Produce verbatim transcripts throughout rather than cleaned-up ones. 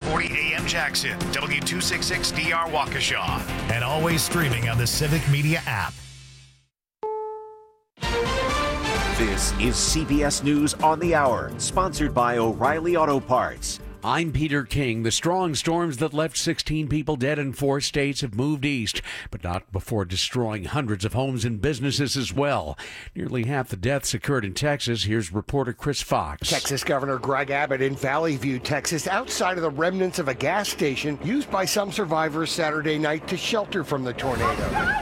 forty A M Jackson, W two sixty-six D R Waukesha, and always streaming on the Civic Media app. This is C B S News on the Hour, sponsored by O'Reilly Auto Parts. I'm Peter King. The strong storms that left sixteen people dead in four states have moved east, but not before destroying hundreds of homes and businesses as well. Nearly half the deaths occurred in Texas. Here's reporter Chris Fox. Texas Governor Greg Abbott in Valley View, Texas, outside of the remnants of a gas station used by some survivors Saturday night to shelter from the tornado.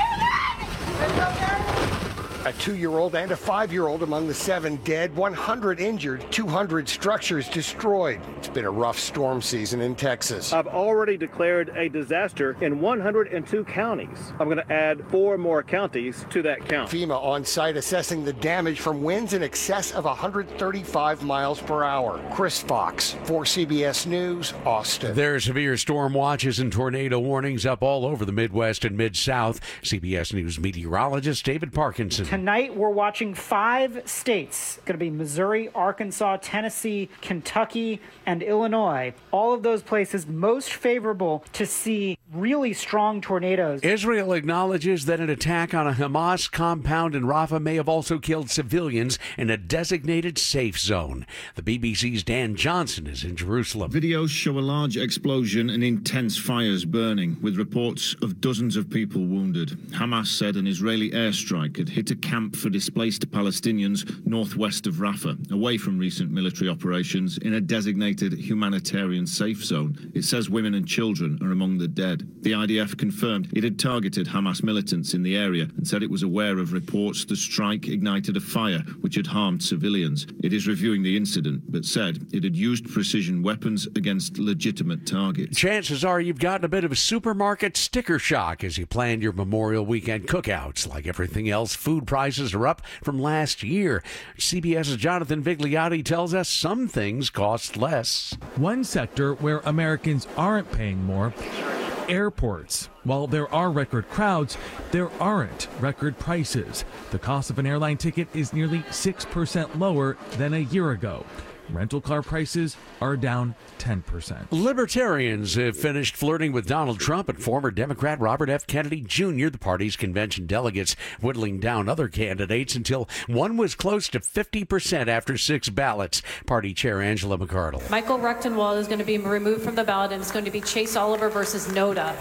A two-year-old and a five-year-old among the seven dead, one hundred injured, two hundred structures destroyed. It's been a rough storm season in Texas. I've already declared a disaster in one hundred two counties. I'm going to add four more counties to that count. FEMA on site assessing the damage from winds in excess of one hundred thirty-five miles per hour. Chris Fox for C B S News, Austin. There are severe storm watches and tornado warnings up all over the Midwest and Mid-South. C B S News meteorologist David Parkinson. Tonight, we're watching five states. It's going to be Missouri, Arkansas, Tennessee, Kentucky, and Illinois. All of those places most favorable to see really strong tornadoes. Israel acknowledges that an attack on a Hamas compound in Rafah may have also killed civilians in a designated safe zone. The B B C's Dan Johnson is in Jerusalem. Videos show a large explosion and intense fires burning, with reports of dozens of people wounded. Hamas said an Israeli airstrike had hit a camp for displaced Palestinians northwest of Rafah, away from recent military operations in a designated humanitarian safe zone. It says women and children are among the dead. The I D F confirmed it had targeted Hamas militants in the area and said it was aware of reports the strike ignited a fire which had harmed civilians. It is reviewing the incident, but said it had used precision weapons against legitimate targets. Chances are you've gotten a bit of a supermarket sticker shock as you planned your Memorial Weekend cookouts. Like everything else, food prices are up from last year. CBS's Jonathan Vigliotti tells us some things cost less. One sector where Americans aren't paying more: airports. While there are record crowds, there aren't record prices. The cost of an airline ticket is nearly six percent lower than a year ago. Rental car prices are down ten percent. Libertarians have finished flirting with Donald Trump and former Democrat Robert F. Kennedy Junior, the party's convention delegates, whittling down other candidates until one was close to fifty percent after six ballots. Party Chair Angela McArdle. Michael Rectenwald is going to be removed from the ballot, and it's going to be Chase Oliver versus Noda.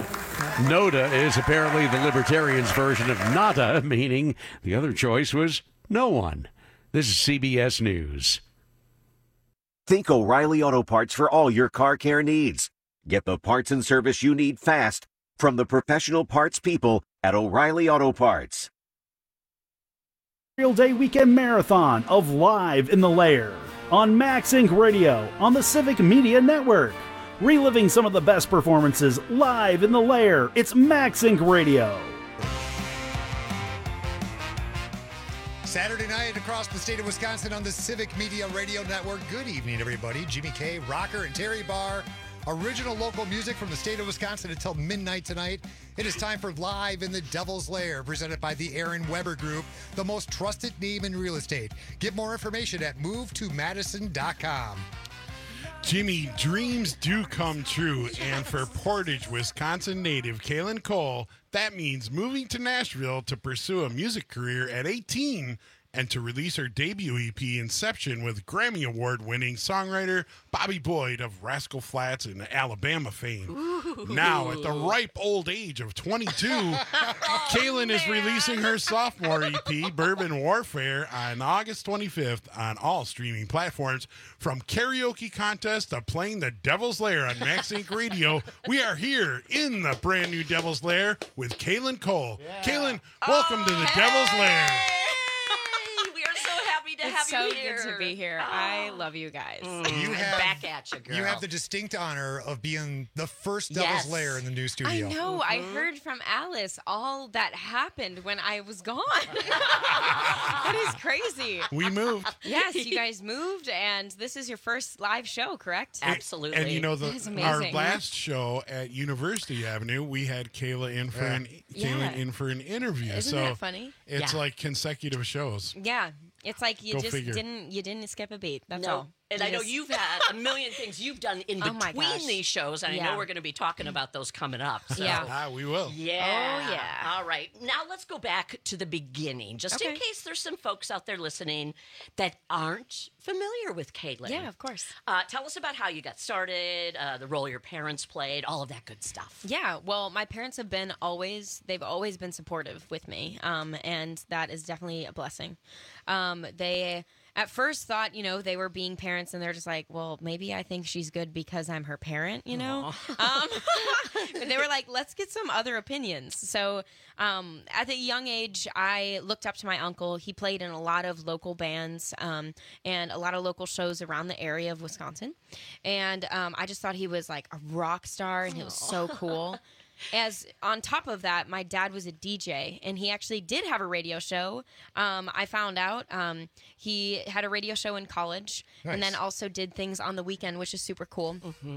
Noda is apparently the Libertarians' version of nada, meaning the other choice was no one. This is C B S News. Think O'Reilly Auto Parts for all your car care needs. Get the parts and service you need fast from the professional parts people at O'Reilly Auto Parts. Memorial Day weekend marathon of Live in the Lair on Max Inc Radio on the Civic Media Network. Reliving some of the best performances live in the Lair. It's Max Inc Radio. Saturday night across the state of Wisconsin on the Civic Media Radio Network. Good evening, everybody. Jimmy K, Rocker, and Terry Barr. Original local music from the state of Wisconsin until midnight tonight. It is time for Live in the Devil's Lair, presented by the Aaron Weber Group, the most trusted name in real estate. Get more information at move to madison dot com. Jimmy, dreams do come true, and for Portage, Wisconsin native Kaylin Cole, that means moving to Nashville to pursue a music career at eighteen and to release her debut E P, Inception, with Grammy Award-winning songwriter Bobby Boyd of Rascal Flatts and Alabama fame. Ooh. Now, at the ripe old age of twenty-two, oh, Kaylin man. is releasing her sophomore E P, Bourbon Warfare, on August twenty-fifth on all streaming platforms. From karaoke contest to playing the Devil's Lair on Max Inc Radio, we are here in the brand new Devil's Lair with Kaylin Cole. Yeah. Kaylin, welcome oh, to the hey. Devil's Lair. To it's have so you here. Good to be here. Oh. I love you guys. Mm. You have, back at you, girl. You have the distinct honor of being the first Devil's yes. Lair in the new studio. I know. Mm-hmm. I heard from Alice all that happened when I was gone. That is crazy. We moved. Yes, you guys moved, and this is your first live show, correct? Absolutely. And, and you know, the, our last show at University Avenue, we had Kayla in for yeah. an yeah. Kayla in for an interview. Isn't so that funny? It's yeah. like consecutive shows. Yeah. It's like you Go just figure. didn't you didn't skip a beat. That's no. all. And You I know just- you've had a million things you've done in Oh my between gosh. these shows, and I Yeah. know we're going to be talking about those coming up. So. Yeah. Ah, we will. Yeah. Oh, yeah. All right. Now let's go back to the beginning, just in Okay. case there's some folks out there listening that aren't familiar with Caitlin. Yeah, of course. Uh, tell us about how you got started, uh, the role your parents played, all of that good stuff. Yeah, well, my parents have been always, they've always been supportive with me, um, and that is definitely a blessing. Um, they at first thought, you know, they were being parents, and they're just like, well, maybe I think she's good because I'm her parent, you know? Um, but they were like, let's get some other opinions. So um, at a young age, I looked up to my uncle. He played in a lot of local bands um, and a lot of local shows around the area of Wisconsin. And um, I just thought he was like a rock star, and he was so cool. As on top of that, my dad was a D J, and he actually did have a radio show. Um, I found out um, he had a radio show in college, and then Nice. also did things on the weekend, which is super cool.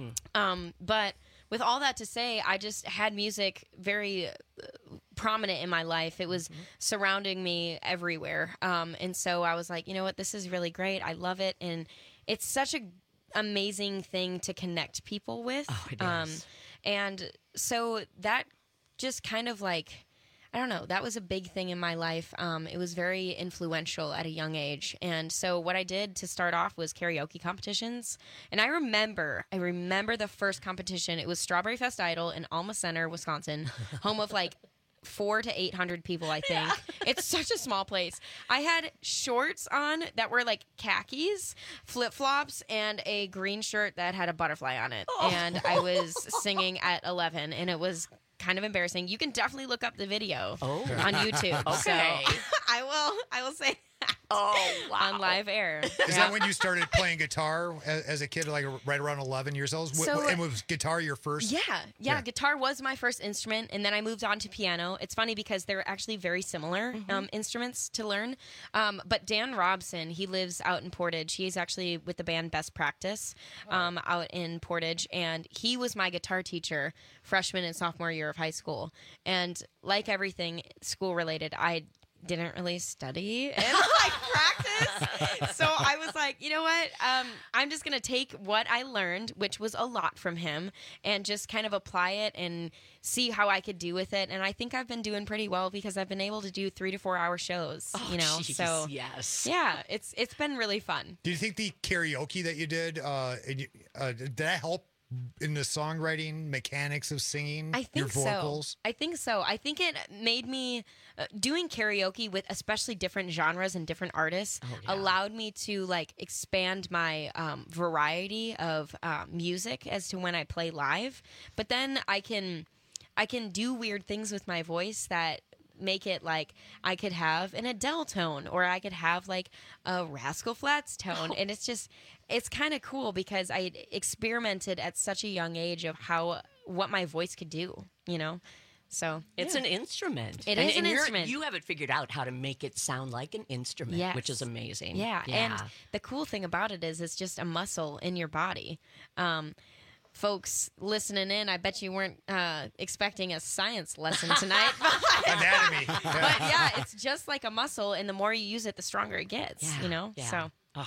Um, but with all that to say, I just had music very uh, prominent in my life. It was surrounding me everywhere, um, and so I was like, you know what, this is really great. I love it, and it's such a amazing thing to connect people with. Oh, it um, is. And so that just kind of like, I don't know, that was a big thing in my life. Um, it was very influential at a young age. And so what I did to start off was karaoke competitions. And I remember, I remember the first competition. It was Strawberry Fest Idol in Alma Center, Wisconsin, home of like four to eight hundred people, I think. It's such a small place. I had shorts on that were like khakis, flip flops, and a green shirt that had a butterfly on it. Oh. And I was singing at eleven, and it was kind of embarrassing. You can definitely look up the video Oh. on YouTube. Okay. So I will. I will say that. Oh, wow. On live air. Is Yeah. that when you started playing guitar as, as a kid, like right around eleven years old? W- So- and was guitar your first? Yeah, yeah, Guitar was my first instrument, and then I moved on to piano. It's funny because they're actually very similar um, instruments to learn. Um, but Dan Robson, he lives out in Portage. He's actually with the band Best Practice um, out in Portage, and he was my guitar teacher freshman and sophomore year of high school. And like everything school related, I didn't really study and like practice. So I was like, you know what? Um, I'm just going to take what I learned, which was a lot from him, and just kind of apply it and see how I could do with it. And I think I've been doing pretty well because I've been able to do three to four hour shows, Oh, you know? geez, So yes. yeah, it's, it's been really fun. Do you think the karaoke that you did, uh, and you- uh, did that help in the songwriting mechanics of singing? I think your vocals? so. I think so. I think it made me uh, doing karaoke with especially different genres and different artists allowed me to like expand my um, variety of uh, music as to when I play live. But then I can I can do weird things with my voice that make it like I could have an Adele tone, or I could have like a Rascal Flatts tone. And it's just, it's kind of cool because I experimented at such a young age of how, what my voice could do, you know? So It's yeah. an instrument. It and, is and an you're- instrument. You have it figured out how to make it sound like an instrument, Yes. which is amazing. Yeah. And the cool thing about it is it's just a muscle in your body. Um, folks listening in, I bet you weren't uh, expecting a science lesson tonight. Anatomy. But yeah, it's just like a muscle, and the more you use it, the stronger it gets, Yeah, you know? yeah. So Ugh.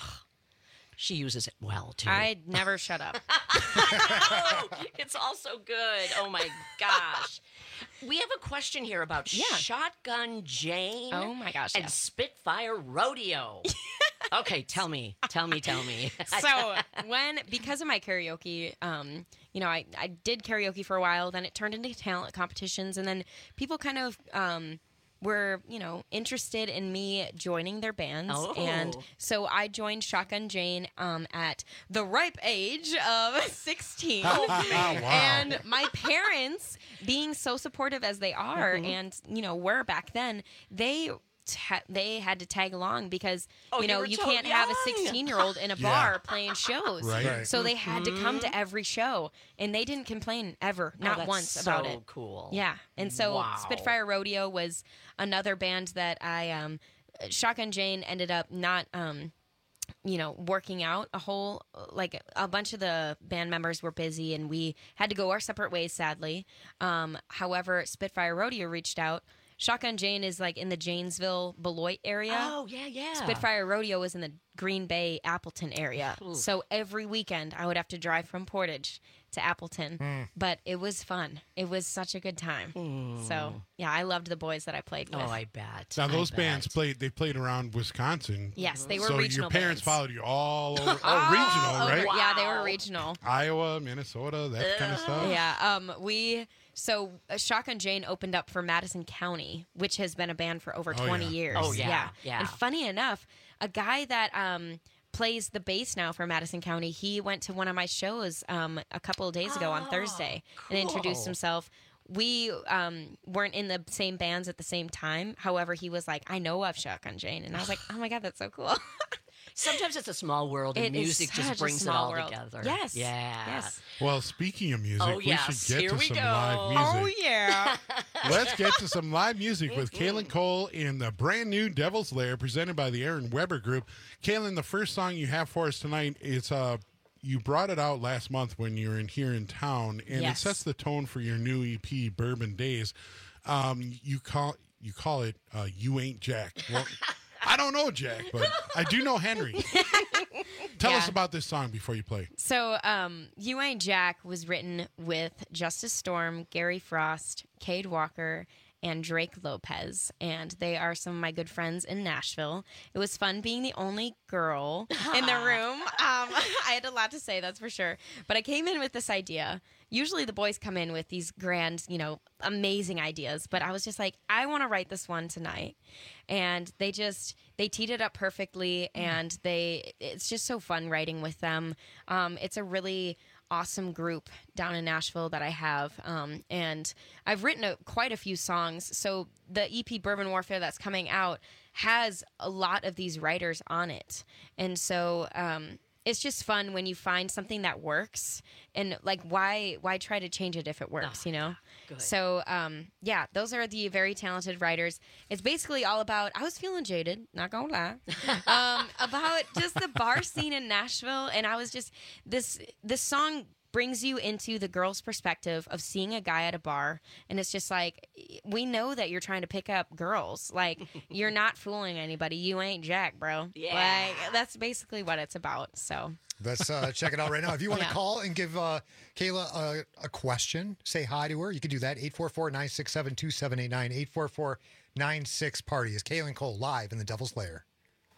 She uses it well, too. I never shut up. Oh, it's all so good. Oh, my gosh. We have a question here about Yeah. Shotgun Jane. Oh, my gosh, And yes. Spitfire Rodeo. Okay, tell me. Tell me, tell me. So when, because of my karaoke, um, you know, I, I did karaoke for a while, then it turned into talent competitions, and then people kind of um, were, you know, interested in me joining their bands. Oh. And so I joined Shotgun Jane um, at the ripe age of sixteen. Oh, wow. And my parents, being so supportive as they are, Mhm. and, you know, were back then, they... Ta- they had to tag along because Oh, you you know were you so can't have a young. sixteen year old in a Yeah. bar playing shows, Right. Right. so they had to come Mhm. to every show, and they didn't complain ever, Oh, not that's once so about it. cool. Yeah, and so Wow. Spitfire Rodeo was another band that I um, Shotgun Jane ended up not um, you know, working out a whole, like a bunch of the band members were busy and we had to go our separate ways, sadly. Um, however, Spitfire Rodeo reached out Shotgun Jane is like in the Janesville, Beloit area. Oh, yeah, yeah. Spitfire Rodeo is in the Green Bay, Appleton area. Ooh. So every weekend I would have to drive from Portage to Appleton. Mm. But it was fun. It was such a good time. Mm. So, yeah, I loved the boys that I played with. Oh, I bet. Now, those I bands bet. played, they played around Wisconsin. Yes, they were so regional your parents bands. followed you all over, oh, Oh, regional, over- right? Yeah, they were regional. Iowa, Minnesota, that kind of stuff. Yeah, um, we so uh, Shotgun Jane opened up for Madison County, which has been a band for over Oh, twenty yeah. years. Oh, yeah, yeah. And funny enough, a guy that um plays the bass now for Madison County, he went to one of my shows um a couple of days ago on Thursday and introduced cool. himself. We um, weren't in the same bands at the same time. However, he was like, I know of Shotgun Jane. And I was like, oh my God, that's so cool. Sometimes it's a small world, and It is music such just a brings it small all world. together. Yes. Yeah. Yes. Well, speaking of music, Oh, we yes. should get Here to we some go. live music. Oh, yeah. Let's get to some live music with Kaylin Cole in the brand new Devil's Lair presented by the Aaron Weber Group. Kaylin, the first song you have for us tonight is uh, you brought it out last month when you were in here in town, and Yes. it sets the tone for your new E P, Bourbon Days. Um, you call you call it uh, "You Ain't Jack." Well, I don't know Jack, but I do know Henry. Tell Yeah. us about this song before you play. So, um, You Ain't Jack was written with Justice Storm, Gary Frost, Cade Walker, and Drake Lopez, and they are some of my good friends in Nashville. It was fun being the only girl in the room. Um, I had a lot to say, that's for sure. But I came in with this idea. Usually the boys come in with these grand, you know, amazing ideas, but I was just like, I want to write this one tonight. And they just, they teed it up perfectly, and they, it's just so fun writing with them. Um, it's a really awesome group down in Nashville that I have. Um, and I've written a, quite a few songs. So the E P Bourbon Warfare that's coming out has a lot of these writers on it. And so, um, it's just fun when you find something that works, and like, why, why try to change it if it works, you know? Good. So, um, yeah, those are the very talented writers. It's basically all about, I was feeling jaded, not gonna lie, um, about just the bar scene in Nashville. And I was just, this, this song brings you into the girl's perspective of seeing a guy at a bar, and it's just like, we know that you're trying to pick up girls. Like, you're not fooling anybody. You ain't Jack, bro. Yeah. Like, that's basically what it's about. So Let's uh, check it out right now. If you want to Yeah. call and give uh, Kayla a, a question, say hi to her, you can do that. eight four four, nine six seven, two seven eight nine, eight four four, nine six party is Kaylin Cole live in the Devil's Lair.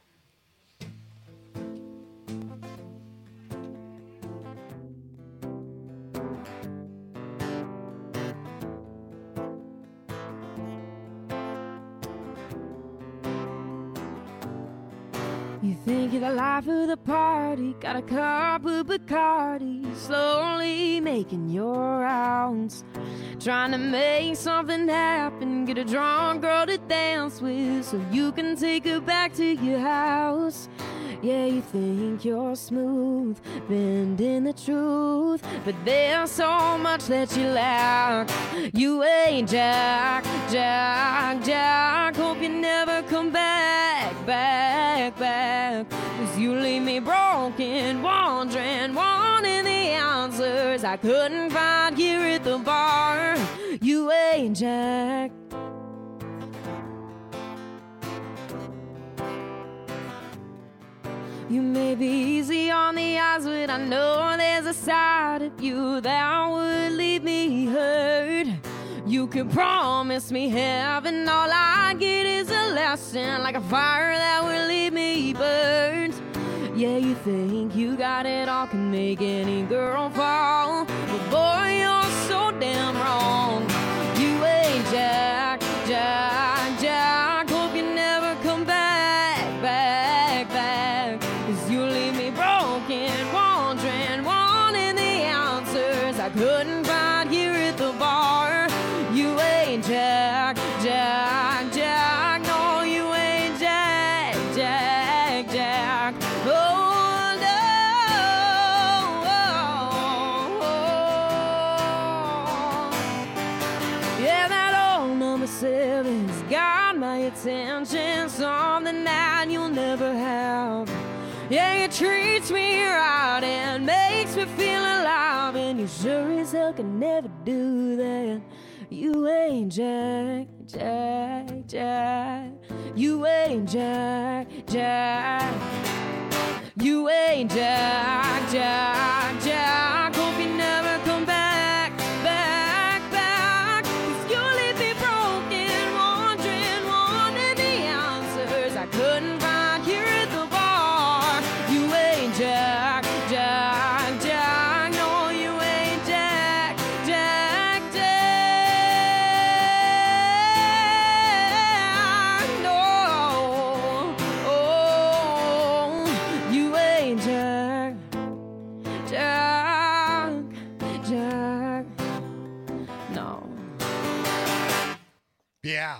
You think you're the life of the party, got a cup of Bacardi, slowly making your rounds, trying to make something happen, get a drunk girl to dance with so you can take her back to your house. Yeah, you think you're smooth, bending the truth, but there's so much that you lack. You ain't Jack, Jack, Jack. Hope you never come back, back, back. Cause you leave me broken, wondering, wanting the answers I couldn't find here at the bar. You ain't Jack. You may be easy on the eyes, but I know there's a side of you that would leave me hurt. You could promise me heaven, all I get is a lesson, like a fire that will leave me burnt. Yeah, you think you got it all, can make any girl fall, but boy, you're so damn wrong. You ain't Jack, Jack, Jack. Hope you never come back, back, back. Cause you leave me broken, wondering, wanting the answers I couldn't find here at the bar. You ain't Jack, Jack, Jack. No, you ain't Jack, Jack, Jack. Oh, no. Yeah, that old number seven's got my attention, something that you'll never have. Yeah, it treats me right and makes me feel alive, and you sure as hell can never do that. You ain't Jack, Jack, Jack. You ain't Jack, Jack. You ain't Jack, Jack, Jack. Hope you never come back, back, back. 'Cause you leave me broken, wondering, wanting the answers I couldn't find here at the bar. You ain't Jack, Jack, Jack. No, you ain't Jack, Jack, Jack. No, oh, you ain't Jack, Jack, Jack. No. Yeah.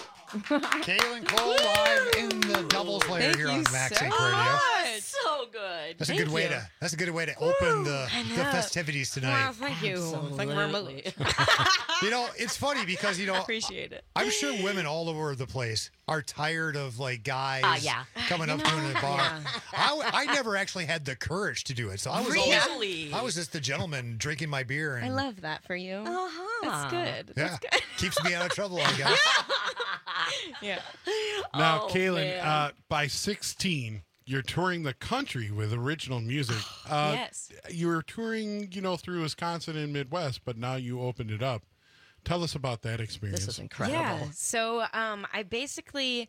Kaylin Cole live in the doubles layer Thank here you on Max so Inc Radio. much. So good. That's a Thank good way you. to. That's a good way to open the, I the know. festivities tonight. Wow, thank you. Thank you very much. You know, it's funny because you know, Appreciate it. I'm sure women all over the place are tired of like guys Ah, yeah. coming You up to know, them in the bar. yeah. I, w- I never actually had the courage to do it, so I was Really? always I was just the gentleman drinking my beer and I love that for you. Uh-huh. That's good. yeah, keeps me out of trouble, I guess. Yeah. Now, Oh, Kaylin, man. uh, by sixteen, you're touring the country with original music. Uh, Yes. You were touring, you know, through Wisconsin and Midwest, but now you opened it up. Tell us about that experience. This is incredible. Yeah. So um, I basically,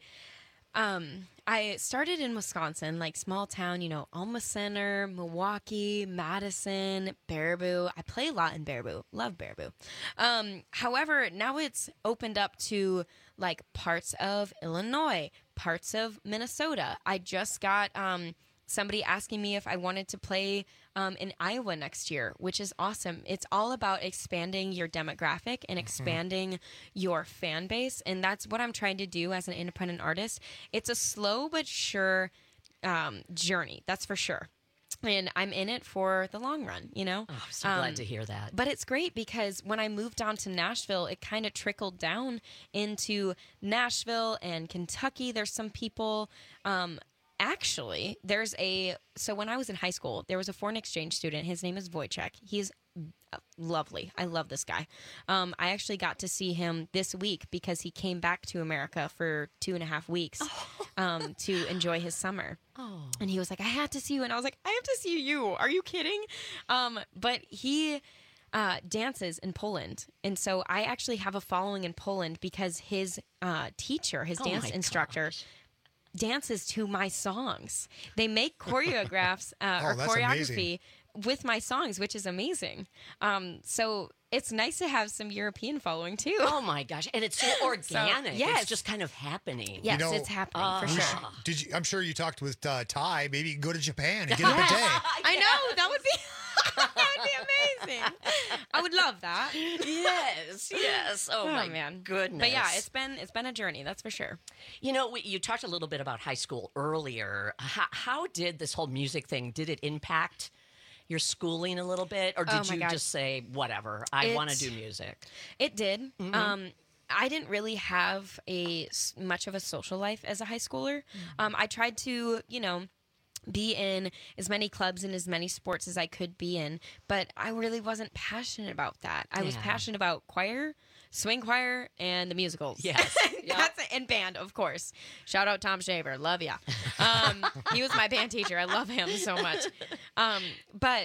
um, I started in Wisconsin, like small town, you know, Alma Center, Milwaukee, Madison, Baraboo. I play a lot in Baraboo. Love Baraboo. Um, however, now it's opened up to like parts of Illinois, parts of Minnesota. I just got um, somebody asking me if I wanted to play um, in Iowa next year, which is awesome. It's all about expanding your demographic and expanding your fan base. And that's what I'm trying to do as an independent artist. It's a slow but sure um, journey, that's for sure. And I'm in it for the long run, you know? Oh, I'm so glad to hear that. But it's great because when I moved down to Nashville, it kind of trickled down into Nashville and Kentucky. There's some people, um, actually, there's a, so when I was in high school, there was a foreign exchange student. His name is Wojciech. He's lovely. I love this guy. Um, I actually got to see him this week because he came back to America for two and a half weeks um, to enjoy his summer. Oh. And he was like, I had to see you. And I was like, I have to see you. Are you kidding? Um, but he uh, dances in Poland. And so I actually have a following in Poland because his uh, teacher, his Oh dance my instructor, gosh. dances to my songs. They make choreographs uh, Oh, or that's choreography amazing. with my songs, which is amazing. Um, so it's nice to have some European following too. Oh my gosh. And it's so organic. yes. It's just kind of happening. Yes, know, it's happening uh, for We sure. should- did you? I'm sure you talked with uh, Ty. Maybe you can go to Japan and get a bidet. I know that would be that would be amazing. I would love that. Yes, yes. Oh, Oh, my man. goodness. But yeah, it's been it's been a journey, that's for sure. You know, we, you talked a little bit about high school earlier. How, how did this whole music thing, did it impact your schooling a little bit? Or Oh did my you God. just say, whatever, I want to It- do music? It did. Mm-hmm. Um, I didn't really have a s- much of a social life as a high schooler. Mm-hmm. Um, I tried to, you know, be in as many clubs and as many sports as I could be in, but I really wasn't passionate about that. I was Yeah. passionate about choir, swing choir, and the musicals. Yes. That's it. And band, of course. Shout out Tom Shaver. Love ya. Um, he was my band teacher. I love him so much. Um, but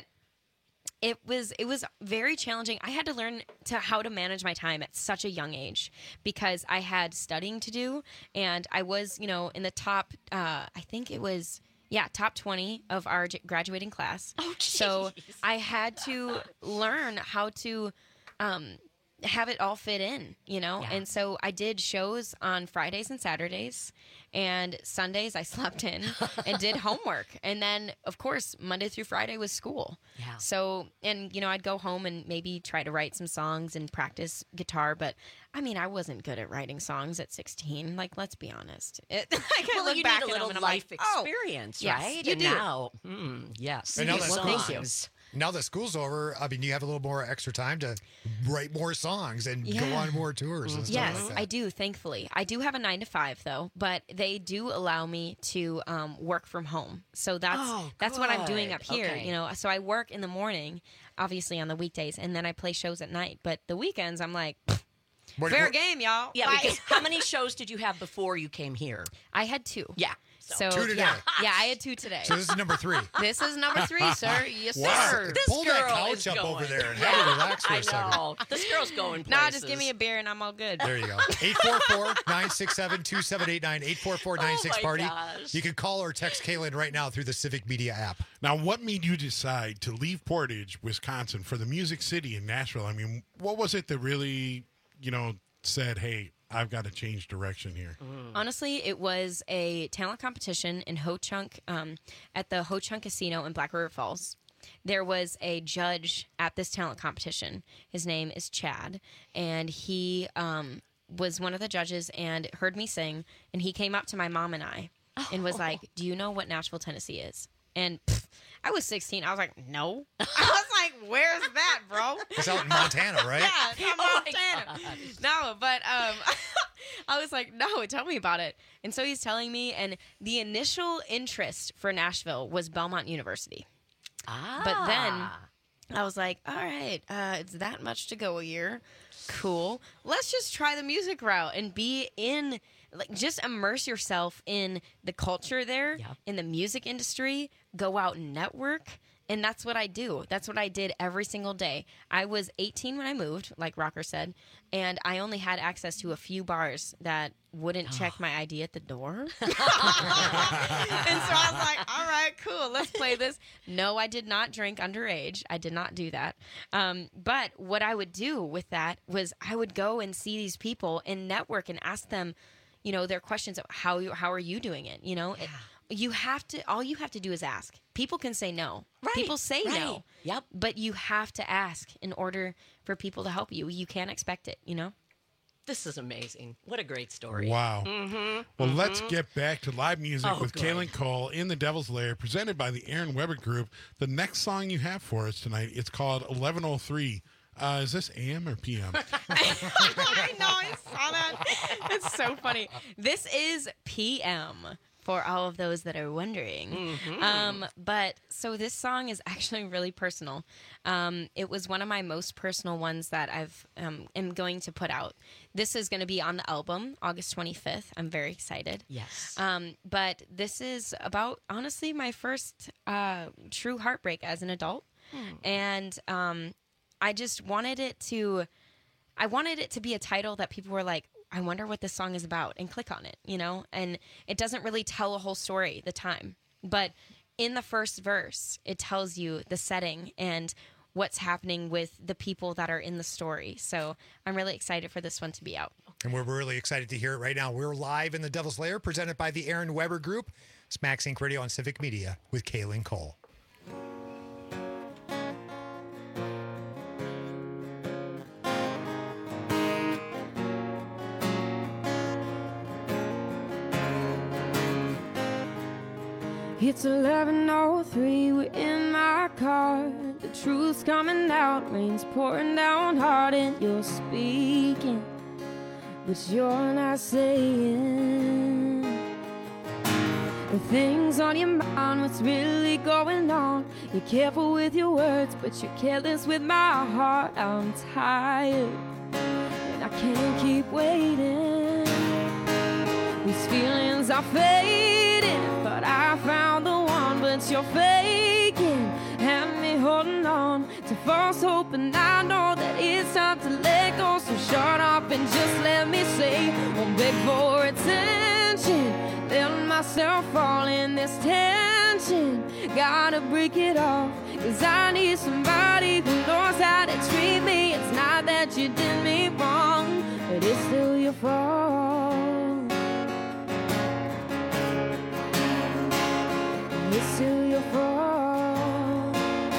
it was it was very challenging. I had to learn to how to manage my time at such a young age because I had studying to do, and I was, you know, in the top. Uh, I think it was. Yeah, top twenty of our j- graduating class. Oh, So jeez. I had to learn how to um, have it all fit in, you know? Yeah. And so I did shows on Fridays and Saturdays, and Sundays I slept in and did homework. And then, of course, Monday through Friday was school. Yeah. So, and, you know, I'd go home and maybe try to write some songs and practice guitar, but I mean, I wasn't good at writing songs at sixteen. Like, let's be honest. It, I can Well, look you back need a at little them and I'm life like, oh, experience, yes, right? you and do. now, mm, yes. And now that Well, school's- thank you. Now that school's over, I mean, you have a little more extra time to write more songs and go Yeah. on more tours and stuff Yes, like that. I do, thankfully. I do have a nine to five though, but they do allow me to um, work from home. So that's Oh, that's what I'm doing good. up here. Okay. You know, so I work in the morning, obviously on the weekdays, and then I play shows at night. But the weekends, I'm like, What- Fair what- game, y'all. Yeah, Bye. because how many shows did you have before you came here? I had two. Yeah. So, Two today. yeah, yeah, I had two today. So this is number three. This is number three, sir. Yes, Wow. sir. This Pull that girl couch is up going. over there and have her relax for a I second. know. This girl's going places. Nah, just give me a beer and I'm all good. There you go. eight four four, nine six seven, two seven eight nine, eight four four, nine six Oh, my party. gosh. You can call or text Kaylin right now through the Civic Media app. Now, what made you decide to leave Portage, Wisconsin, for the Music City in Nashville? I mean, what was it that really, you know, said, hey, I've got to change direction here? Honestly, it was a talent competition in Ho Chunk, um, at the Ho Chunk Casino in Black River Falls. There was a judge at this talent competition. His name is Chad, and he um, was one of the judges and heard me sing, and he came up to my mom and I and was like, do you know what Nashville, Tennessee is? And pff, I was sixteen. I was like, no. I was like, where's that, bro? It's out in Montana, right? Yeah, it's out in Montana. No, but um, I was like, no, tell me about it. And so he's telling me, and the initial interest for Nashville was Belmont University. Ah. But then I was like, all right, uh, it's that much to go a year. Cool. Let's just try the music route and be in, like, just immerse yourself in the culture there, in the music industry, go out and network. And that's what I do. That's what I did every single day. I was eighteen when I moved, like Rocker said, and I only had access to a few bars that wouldn't check my I D at the door. And so I was like, all right, cool, let's play this. No, I did not drink underage. I did not do that. Um, but what I would do with that was I would go and see these people and network and ask them, you know, their questions of how you, how are you doing it? You know, it, you have to, all you have to do is ask. People can say no. Right, People say right. no. Yep. But you have to ask in order for people to help you. You can't expect it, you know? This is amazing. What a great story. Wow. Mm-hmm. Well, let's get back to live music Oh, with good. Kaylin Cole in the Devil's Lair, presented by the Aaron Weber Group. The next song you have for us tonight, it's called eleven oh three. Uh, is this A M or P M? I know, I saw that. It's so funny. This is P M for all of those that are wondering. Mm-hmm. Um, but so this song is actually really personal. Um, it was one of my most personal ones that I've um, am going to put out. This is going to be on the album August twenty-fifth. I'm very excited. Yes. Um, but this is about, honestly, my first uh, true heartbreak as an adult. Hmm. And um, I just wanted it to, I wanted it to be a title that people were like, I wonder what this song is about, and click on it, you know? And it doesn't really tell a whole story, the time. But in the first verse, it tells you the setting and what's happening with the people that are in the story. So I'm really excited for this one to be out. And we're really excited to hear it right now. We're live in the Devil's Lair, presented by the Aaron Weber Group. It's Max Inc Radio on Civic Media with Kaylin Cole. It's eleven oh three, we're in my car. The truth's coming out, rain's pouring down hard, and you're speaking, but you're not saying the things on your mind, what's really going on. You're careful with your words, but you're careless with my heart. I'm tired, and I can't keep waiting. These feelings are fading, but I found the one, but you're faking. Have me holding on to false hope, and I know that it's time to let go. So shut up and just let me say, won't beg for attention. Let myself fall in this tension. Gotta break it off, cause I need somebody who knows how to treat me. It's not that you did me wrong, but it's still your fault. It's still your fault.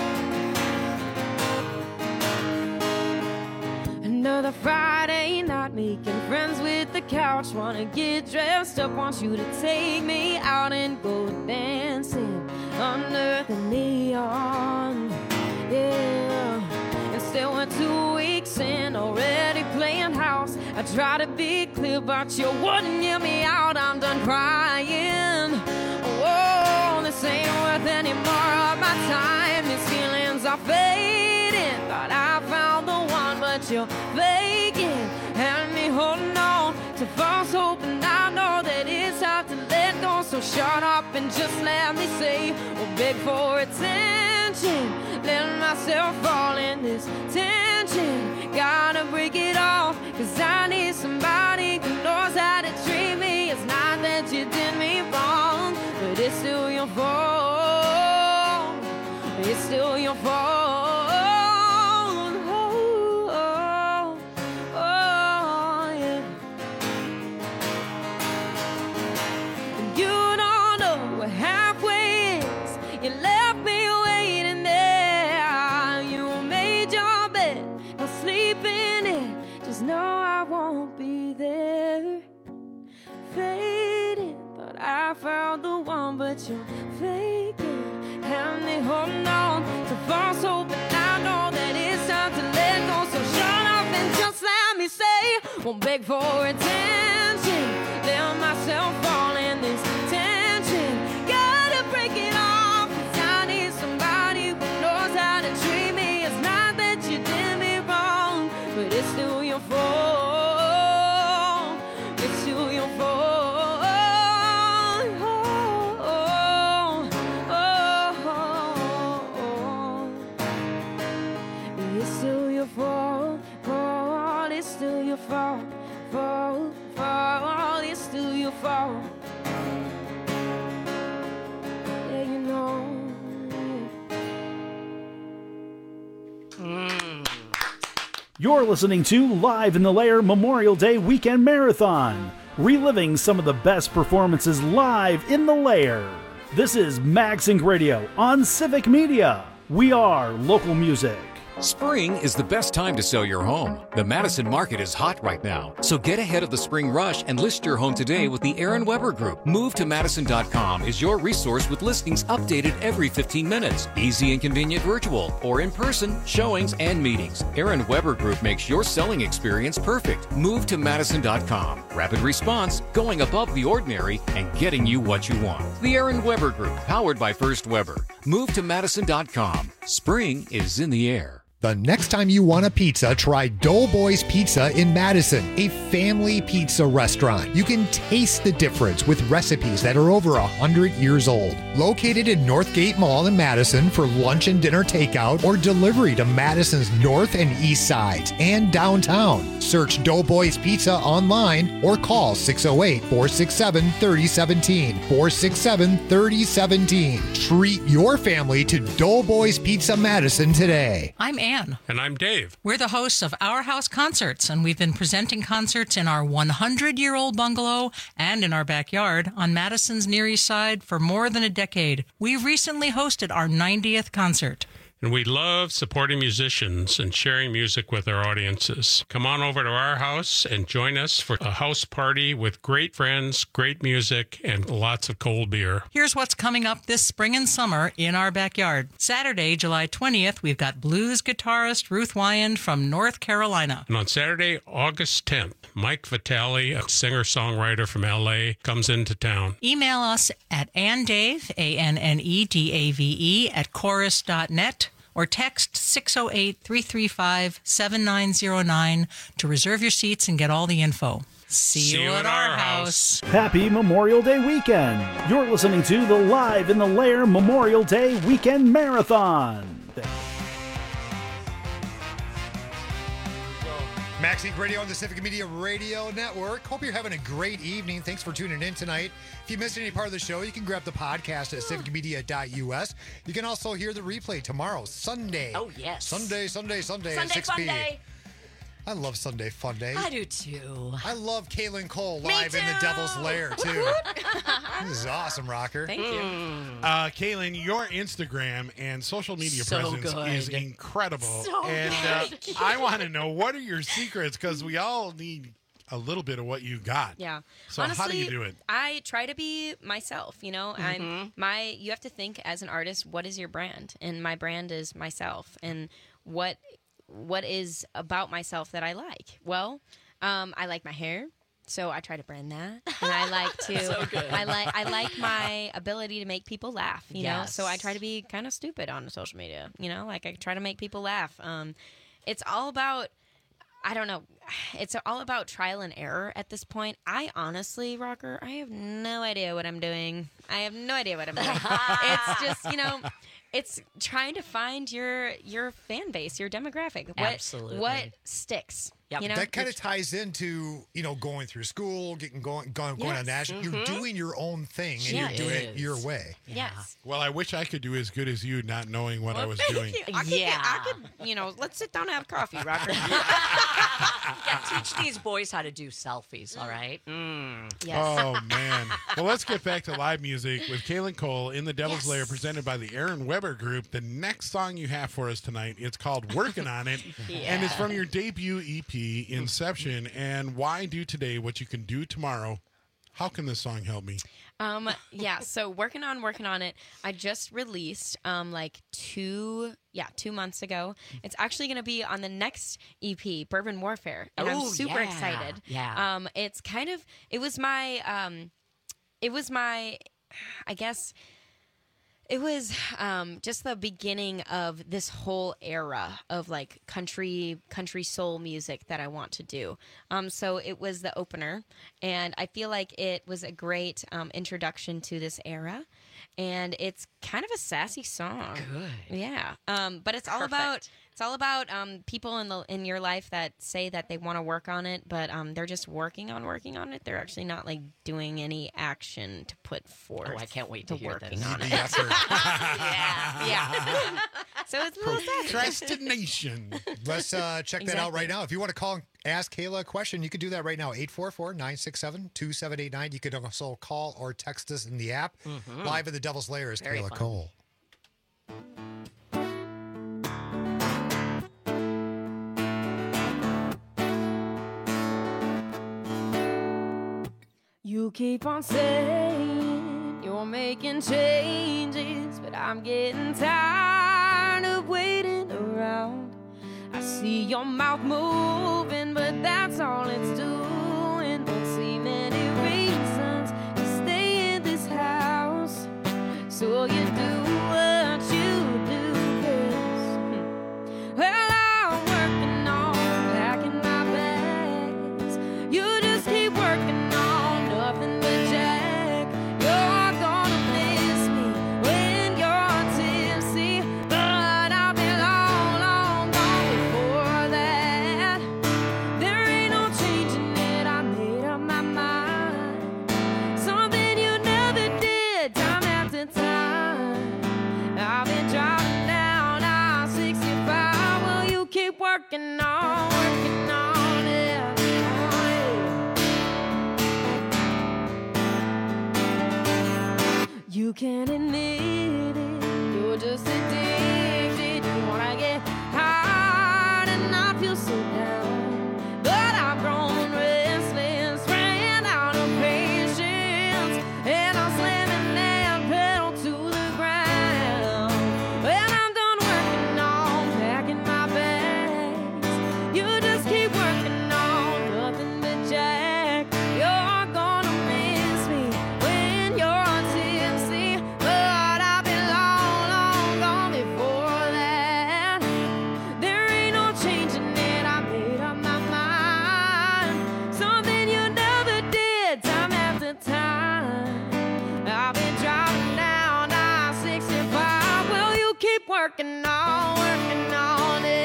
Another Friday night, making friends with the couch. Wanna get dressed up, want you to take me out and go dancing under the neon. Yeah, and still we're two weeks in, already playing house. I try to be clear, but you wouldn't hear me out. I'm done crying. Whoa, this ain't worth any more of my time. These feelings are fading. Thought I found the one, but you're faking. And shut up and just let me say, or beg for attention. Let myself fall in this tension. Gotta break it off, cause I need somebody who knows how to treat me. It's not that you did me wrong, but it's still your fault. It's still your fault. Oh, oh, oh, yeah. You don't know what halfway is. You left me waiting there. You made your bed, now sleep in it. Just know I won't be there. Fading, thought I found the one, but you're faking. Have me holding on to false hope, and I know that it's time to let go. So shut up and just let me say, won't beg for attention. Let myself fall in this tension. Gotta break it off, cause I need somebody who knows how to treat me. It's not that you did me wrong, but it's still your fault. It's still your fault. Fault, fault, it's still your fault. Fault, fault, it's still your fault. Yeah, you know. Mm. You're listening to Live in the Lair Memorial Day Weekend Marathon, reliving some of the best performances live in the Lair. This is MagSync Radio on Civic Media. We are local music. Spring is the best time to sell your home. The Madison market is hot right now, so get ahead of the spring rush and list your home today with the Aaron Weber Group. Move to Madison dot com is your resource with listings updated every fifteen minutes. Easy and convenient virtual or in-person showings and meetings. Aaron Weber Group makes your selling experience perfect. Move to Madison dot com. Rapid response, going above the ordinary, and getting you what you want. The Aaron Weber Group, powered by First Weber. Move to Madison dot com. Spring is in the air. The next time you want a pizza, try Doughboys Pizza in Madison, a family pizza restaurant. You can taste the difference with recipes that are over one hundred years old. Located in Northgate Mall in Madison for lunch and dinner takeout or delivery to Madison's north and east sides and downtown. Search Doughboys Pizza online or call six oh eight, four six seven, three oh one seven, four six seven, three oh one seven. Treat your family to Doughboys Pizza Madison today. I'm Ann. And I'm Dave. We're the hosts of Our House Concerts, and we've been presenting concerts in our one hundred year old bungalow and in our backyard on Madison's Near East Side for more than a decade. We've recently hosted our ninetieth concert. And we love supporting musicians and sharing music with our audiences. Come on over to our house and join us for a house party with great friends, great music, and lots of cold beer. Here's what's coming up this spring and summer in our backyard. Saturday, July twentieth, we've got blues guitarist Ruth Wyand from North Carolina. And on Saturday, August tenth, Mike Vitale, a singer-songwriter from L A, comes into town. Email us at annedave, A N N E D A V E, at chorus dot net. Or text six oh eight, three three five, seven nine oh nine to reserve your seats and get all the info. See, See you at our house. Happy Memorial Day weekend. You're listening to the Live in the Lair Memorial Day Weekend Marathon. MagSync Radio on the Civic Media Radio Network. Hope you're having a great evening. Thanks for tuning in tonight. If you missed any part of the show, you can grab the podcast at civic media dot U S. You can also hear the replay tomorrow, Sunday. Oh, yes. Sunday, Sunday, Sunday, Sunday at six p.m. Sunday. I love Sunday Fun Day. I do too. I love Kaylin Cole live in the Devil's Lair too. This is awesome, Rocker. Thank you. Uh, Kaylin, your Instagram and social media So presence good. is incredible. So and good. uh, I want to know, what are your secrets? Because we all need a little bit of what you got. Yeah. So Honestly, how do you do it? I try to be myself, you know. Mhm. I'm my you have to think as an artist, what is your brand? And my brand is myself. And what what is about myself that I like? Well, um, I like my hair. So I try to brand that, and I like to. So good. I like. I like my ability to make people laugh. You know, Yes. so I try to be kind of stupid on social media. You know, like I try to make people laugh. Um, it's all about. I don't know. It's all about trial and error at this point. I honestly, Rocker, I have no idea what I'm doing. I have no idea what I'm doing. It's just, you know, it's trying to find your your fan base, your demographic. What, Absolutely. What sticks. Yep. You know? That kind of ties into, you know, going through school, getting going, going, going Yes. on national. You're Mhm. doing your own thing, and Yeah, you're doing it it is. your way. Yes. Well, I wish I could do as good as you, not knowing what I was doing. I could, Yeah. I could, you know, let's sit down and have coffee, Rocker. Yeah, teach these boys how to do selfies, all right? Mm. Oh, man. Well, let's get back to live music with Kaylin Cole in the Devil's Yes. Lair, presented by the Aaron Weber Group. The next song you have for us tonight, it's called Working on It, and it's from your debut E P, Inception. And why do today what you can do tomorrow? How can this song help me? Um, yeah, so working on working on it. I just released um like two yeah, two months ago. It's actually gonna be on the next E P, Bourbon Warfare. And I'm Oh, super yeah, excited. yeah. Um, it's kind of it was my um it was my I guess it was um, just the beginning of this whole era of like country country soul music that I want to do. Um, so it was the opener, and I feel like it was a great um, introduction to this era. And it's kind of a sassy song. Good. Yeah. Um, but it's all Perfect. about it's all about um, people in the in your life that say that they want to work on it, but um, they're just working on working on it. They're actually not like doing any action to put forth. Oh, I can't wait to hear working this. on it. The effort. yeah. Yeah. So it's a little sassy. Procrastination. Let's uh, check that out Exactly. right now. If you want to call and ask Kayla a question, you can do that right now. eight four four, nine six seven, two seven eight nine. You can also call or text us in the app. Mhm. Live in the Devil's Lair is Very Kayla fun. Cole. You keep on saying you're making changes, but I'm getting tired of waiting around. I see your mouth moving, but that's all it's doing. Don't see many reasons to stay in this house, so you do what you do. 'Cause, well, I'm working on packing my bags. You just keep working on nothing but jack. You're gonna miss me when you're tipsy, but I'll be long, long gone before that. There ain't no changing it, I made up my mind. Something you never did, time after time. I've been driving down I sixty-five. Well, you keep working on, working on it. You can't admit it, you're just addicted. You wanna get high and not feel so down. But I've grown restless, ran out of patience, and I'm slamming that pedal to the ground. When I'm done working on packing my bags, you just keep working on nothing but jack. You're gonna miss me when you're tipsy, but I've been long, long gone before that. There ain't no changing it, I made up my mind. Something you never did, time after time. I've been driving down I sixty-five. Well, you keep working on, working on it.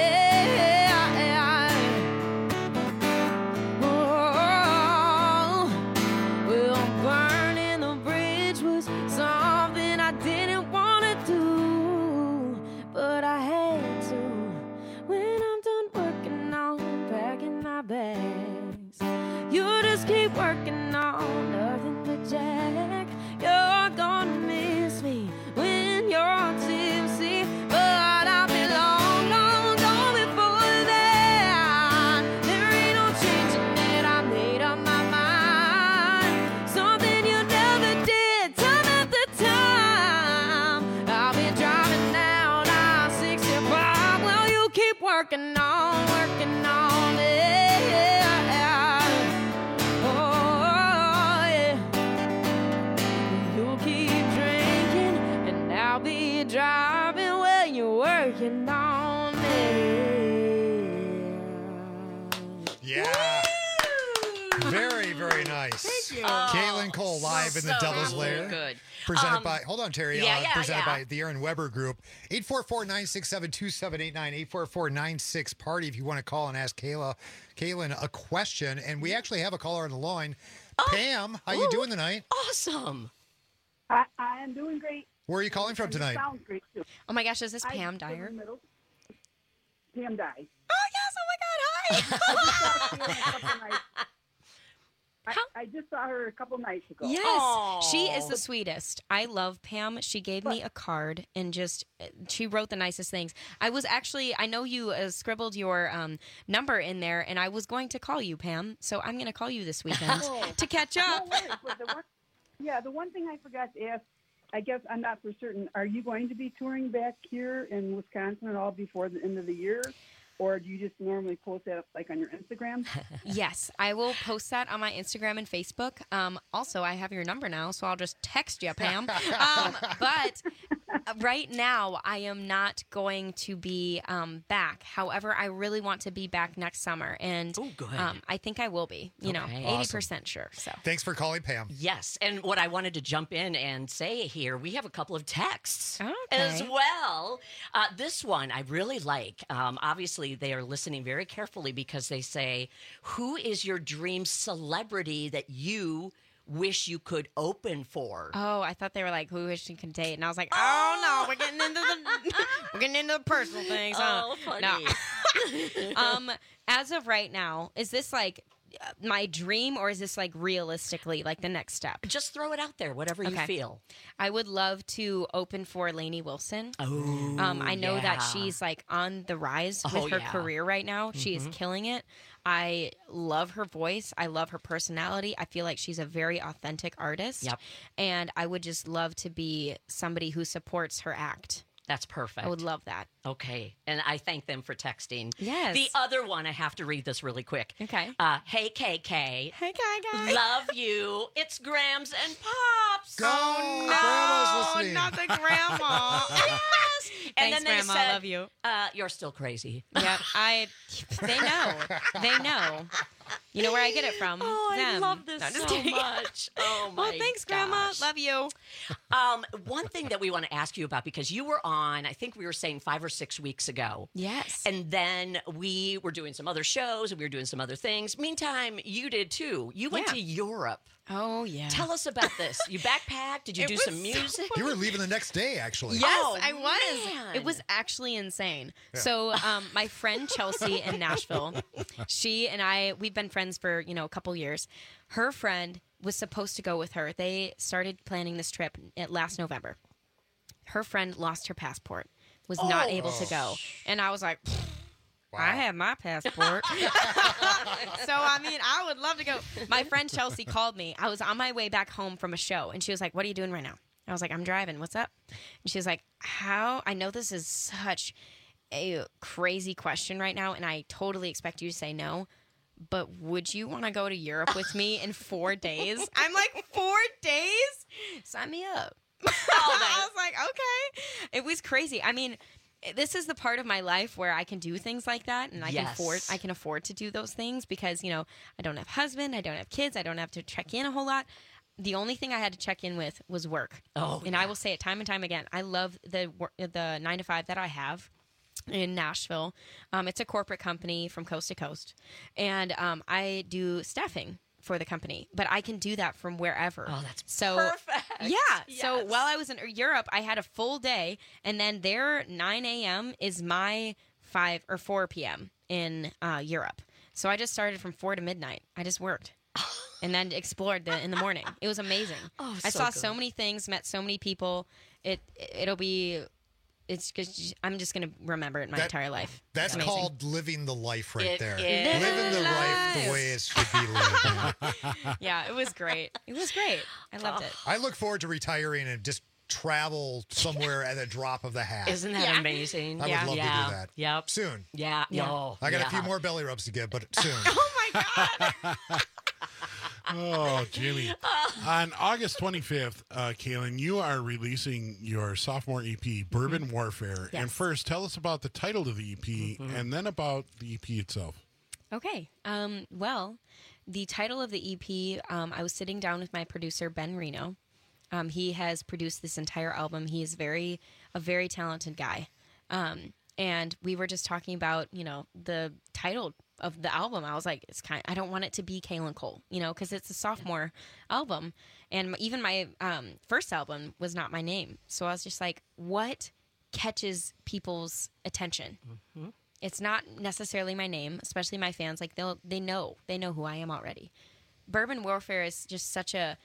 Oh, well, burning the bridge was something I didn't want to do, but I had to. When I'm done working on packing my bags, you just keep working on nothing but jack. You're gonna miss me when you're tipsy, but I'll be long, long gone before that. There ain't no changing it, I made up my mind. Something you never did, time after time. I'll be driving down I sixty-five. Well, you keep working on, working on it. Oh, yeah. Yeah. Very, very nice. Thank you. Kaylin Oh, Cole live so, in the so Devil's Lair. good. Presented Um, by, hold on, Terry. yeah, uh, yeah, presented yeah. by the Aaron Weber Group. eight four four, nine six seven, two seven eight nine, eight four four, nine six party if you want to call and ask Kayla, Kaylin a question. And we actually have a caller on the line. Pam, how you ooh, doing tonight? Awesome. I, I am doing great. Where are you calling from And you tonight? Sounds great too. Oh my gosh, is this I Pam live in Dyer? the middle. Pam Dye. Oh yes! Oh my God! Hi. I, I just saw her a couple nights ago. Yes, she is the sweetest. I love Pam. She gave me a card and just she wrote the nicest things. I was actually, I know you uh, scribbled your um, number in there, and I was going to call you, Pam. So I'm going to call you this weekend Oh. to catch up. No worries, but the one, yeah, the one thing I forgot to ask, I guess I'm not for certain. Are you going to be touring back here in Wisconsin at all before the end of the year? Or do you just normally post that like on your Instagram? Yes, I will post that on my Instagram and Facebook. Um, also, I have your number now, so I'll just text you, Pam. Um, but right now, I am not going to be um, back. However, I really want to be back next summer, and Ooh, good. Um, I think I will be. You know, Okay. eighty percent sure. So Thanks for calling, Pam. Yes, and what I wanted to jump in and say here, we have a couple of texts Okay. as well. Uh, this one I really like. Um, obviously, they are listening very carefully because they say, "Who is your dream celebrity that you wish you could open for?" Oh, I thought they were like, who wish you could date? And I was like, oh, no, we're getting into the we're getting into the personal things. Huh? Oh, funny. No. um, as of right now, is this like uh, my dream, or is this like realistically like the next step? Just throw it out there, whatever you Okay. feel. I would love to open for Lainey Wilson. Oh, Um, I know that yeah. she's like on the rise with Oh, her yeah. career right now. She is Mhm. killing it. I love her voice. I love her personality. I feel like she's a very authentic artist. Yep. And I would just love to be somebody who supports her act. That's perfect. I would love that. Okay, and I thank them for texting. Yes. The other one, I have to read this really quick. Okay. Uh, hey, K K. Hey, K K. Love you. It's Grams and Pops. Oh, no, Grandma's listening. not the grandma. Yes. And Thanks, then they Grandma. said, Love you. Uh, you're still crazy. Yep. I. They know. They know. You know where I get it from? Oh, I Them. love this No, just so kidding. much. Oh, my Well, thanks, Grandma. gosh. Love you. Um, one thing that we want to ask you about, because you were on, I think we were saying five or six weeks ago. Yes. And then we were doing some other shows and we were doing some other things. Meantime, you did too. You went Yeah. to Europe. Oh, yeah. Tell us about this. You backpacked? Did you It do was some music? You were leaving the next day, actually. Yes, Oh, I was. man. It was actually insane. Yeah. So, um, my friend Chelsea in Nashville, she and I, we've been friends for, you know, a couple years. Her friend was supposed to go with her. They started planning this trip at last November. Her friend lost her passport, was not Oh. able to go. And I was like, Wow. I have my passport. So, I mean, I would love to go. My friend Chelsea called me. I was on my way back home from a show, and she was like, what are you doing right now? I was like, I'm driving. What's up? And she was like, how? I know this is such a crazy question right now, and I totally expect you to say no, but would you want to go to Europe with me in four days? I'm like, four days? Sign me up. I was like, okay. It was crazy. I mean, this is the part of my life where I can do things like that, and I can Yes. afford I can afford to do those things because, you know, I don't have husband, I don't have kids, I don't have to check in a whole lot. The only thing I had to check in with was work. Oh, and I will say it time and time again. I love the wor- the nine to five that I have in Nashville. Um, it's a corporate company from coast to coast, and um, I do staffing for the company, but I can do that from wherever. Oh, that's so perfect. Yeah. So Yes. while I was in Europe, I had a full day, and then their nine a.m. is my five or four p.m. in uh, Europe. So I just started from four to midnight. I just worked. And then explored the, in the morning. It was amazing. Oh, I so saw good. so many things, met so many people. It it'll be, it's just, I'm just gonna remember it my That- entire life. That's It's amazing. called living the life right It there. is. Living the life the way it should be lived. Yeah, it was great. It was great. I loved it. I look forward to retiring and just travel somewhere at a drop of the hat. Isn't that Yeah. amazing? I would yeah. love yeah. to do that. Yep. Soon. Yeah. Yeah. No. I got yeah. a few more belly rubs to get, but soon. Oh my God. Oh, Jimmy. On August twenty-fifth, uh, Kaylin, you are releasing your sophomore E P, Bourbon Warfare. And Yes. first, tell us about the title of the E P Mhm. and then about the E P itself. Okay. Um, well, the title of the E P, um, I was sitting down with my producer, Ben Reno. Um, he has produced this entire album. He is very a very talented guy. Um, and we were just talking about, you know, the title of the album. I was like, it's kind of, I don't want it to be Kaylin Cole, you know, because it's a sophomore yeah. album. And even my um, first album was not my name. So I was just like, what catches people's attention? Mm-hmm. It's not necessarily my name, especially my fans. Like they'll they know they know who I am already. Bourbon Warfare is just such a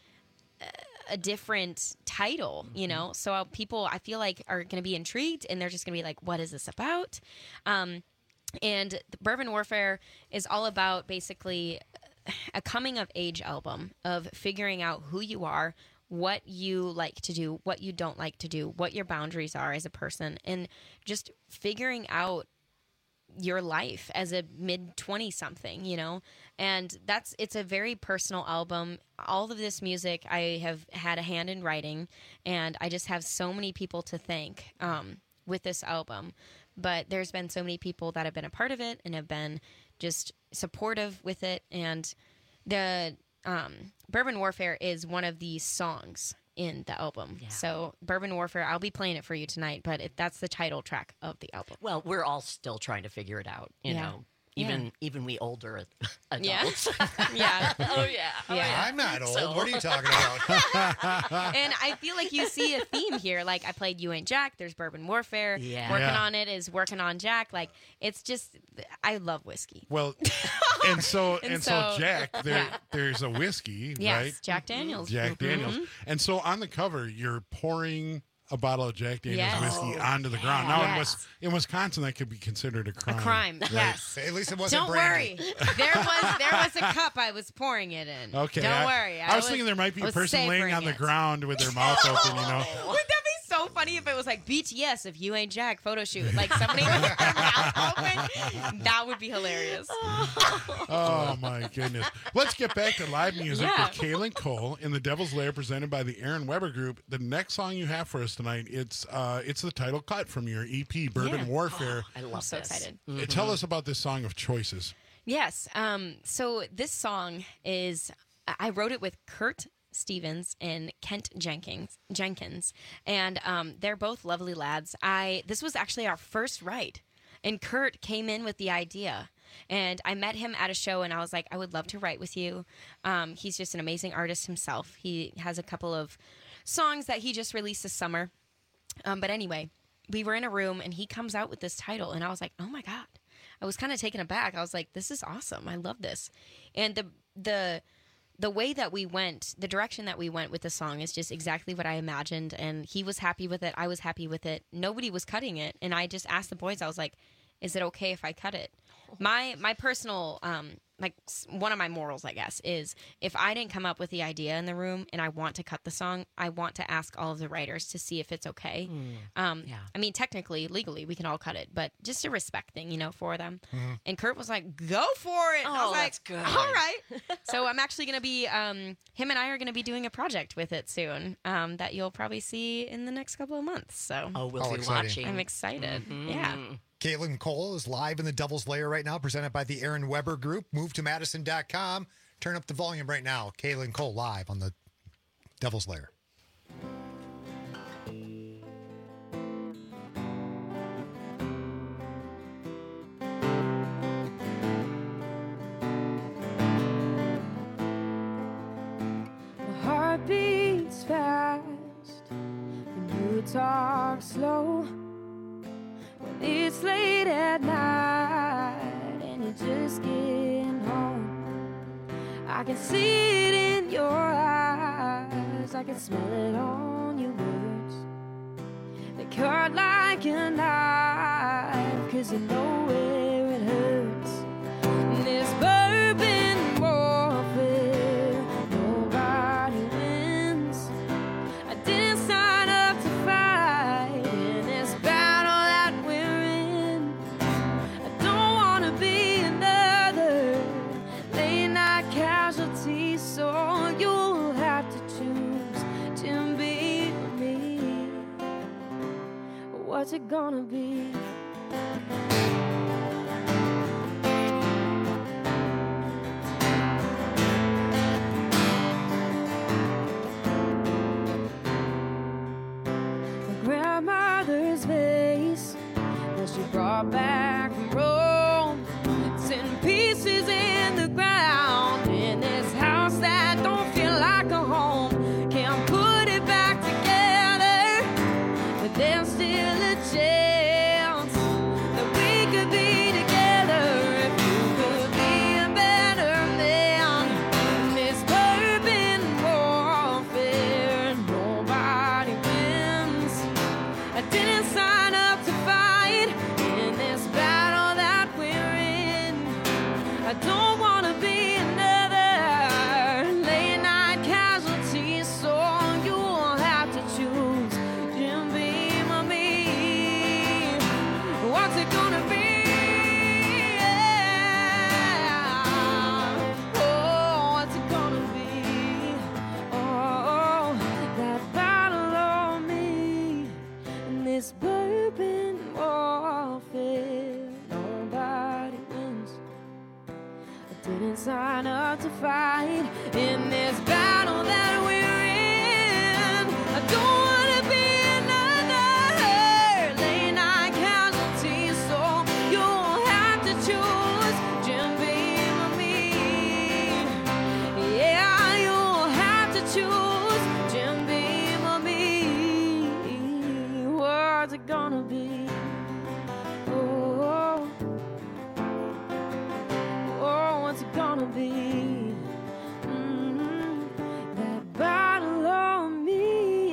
a different title, you know. So people, I feel like, are going to be intrigued, and they're just going to be like, "What is this about?" Um, and the Bourbon Warfare is all about basically a coming of age album of figuring out who you are, what you like to do, what you don't like to do, what your boundaries are as a person, and just figuring out your life as a mid twenty something, you know. And that's it's a very personal album. All of this music I have had a hand in writing, and I just have so many people to thank um, with this album. But there's been so many people that have been a part of it and have been just supportive with it. And the um, Bourbon Warfare is one of the songs in the album. Yeah. So Bourbon Warfare, I'll be playing it for you tonight, but if that's the title track of the album. Well, we're all still trying to figure it out, you Yeah. know. Even Yeah. even we older Yeah. adults. Yeah. Oh yeah. Oh, Yeah. I'm not old. So- What are you talking about? And I feel like you see a theme here. Like I played You Ain't Jack. There's Bourbon Warfare. Yeah. Working Yeah. on it is working on Jack. Like it's just, I love whiskey. Well, and so and, And so, so- Jack, there yeah. there's a whiskey, Yes, right? Jack Daniels. Jack Mhm. Daniels. Mhm. And so on the cover, you're pouring a bottle of Jack Daniels Yes. whiskey Oh, onto the ground. Now in, yes. Wis- in Wisconsin, that could be considered a crime. A crime, right? yes. At least it Don't worry. There was there was a cup I was pouring it in. Okay. Don't I, worry. I, was, thinking there might be a was person laying savoring on the it. ground with their mouth open, you know. Wouldn't that be so funny if it was like B T S if You Ain't Jack photo shoot? Like somebody with their mouth open? That would be hilarious. Oh my goodness. Let's get back to live music Yeah. with Kaylin Cole in the Devil's Lair, presented by the Aaron Weber Group. The next song you have for us tonight, it's uh, it's the title cut from your E P, Bourbon Yeah. Warfare. I love I'm so this. excited. Uh, Tell us about this song of choices. Yes. Um, so this song is, I wrote it with Kurt Stevens and Kent Jenkins, Jenkins, and um, they're both lovely lads. I this was actually our first write, and Kurt came in with the idea, and I met him at a show, and I was like, I would love to write with you. Um, he's just an amazing artist himself. He has a couple of songs that he just released this summer. Um, but anyway, we were in a room, and he comes out with this title, and I was like, oh my God. I was kind of taken aback. I was like, this is awesome. I love this. And the the the way that we went, the direction that we went with the song is just exactly what I imagined. And he was happy with it. I was happy with it. Nobody was cutting it. And I just asked the boys, I was like, is it okay if I cut it? My my personal, um, like s- one of my morals, I guess, is if I didn't come up with the idea in the room and I want to cut the song, I want to ask all of the writers to see if it's okay. Um, yeah. I mean, technically, legally, we can all cut it, but just a respect thing, you know, for them. Mhm. And Kurt was like, go for it. And I Oh, was like, that's good. all right. So I'm actually going to be, um, him and I are going to be doing a project with it soon um, that you'll probably see in the next couple of months. So Oh, we'll Oh, be exciting. watching. I'm excited. Mhm. Yeah. Caitlin Cole is live in the Devil's Lair right now, presented by the Aaron Weber Group. Move to Madison dot com. Turn up the volume right now. Caitlin Cole live on the Devil's Lair. My heart beats fast when you talk slow. When it's late at night and you're just getting home, I can see it in your eyes. I can smell it on your words. They cut like a knife, 'cause you know where it hurts. And this bourbon warfare, nobody wins. I didn't sign up to fight in this battle that we're in. I don't wanna be another late night casualty, so you'll have to choose to be me. What's it gonna be? I don't wanna be another late night casualty, so you'll have to choose Jim Beam or me. What's it gonna be? Oh, what's it gonna be? Oh, that battle on me in this bourbon warfare. Nobody wins. I didn't sign up to fight in this battle that we're in. I don't wanna be another late night casualty, so you'll have to choose Jim Beam or me. Yeah, you'll have to choose Jim Beam or me. What's it gonna be? Oh, oh, what's it gonna be? Mm, that battle on me.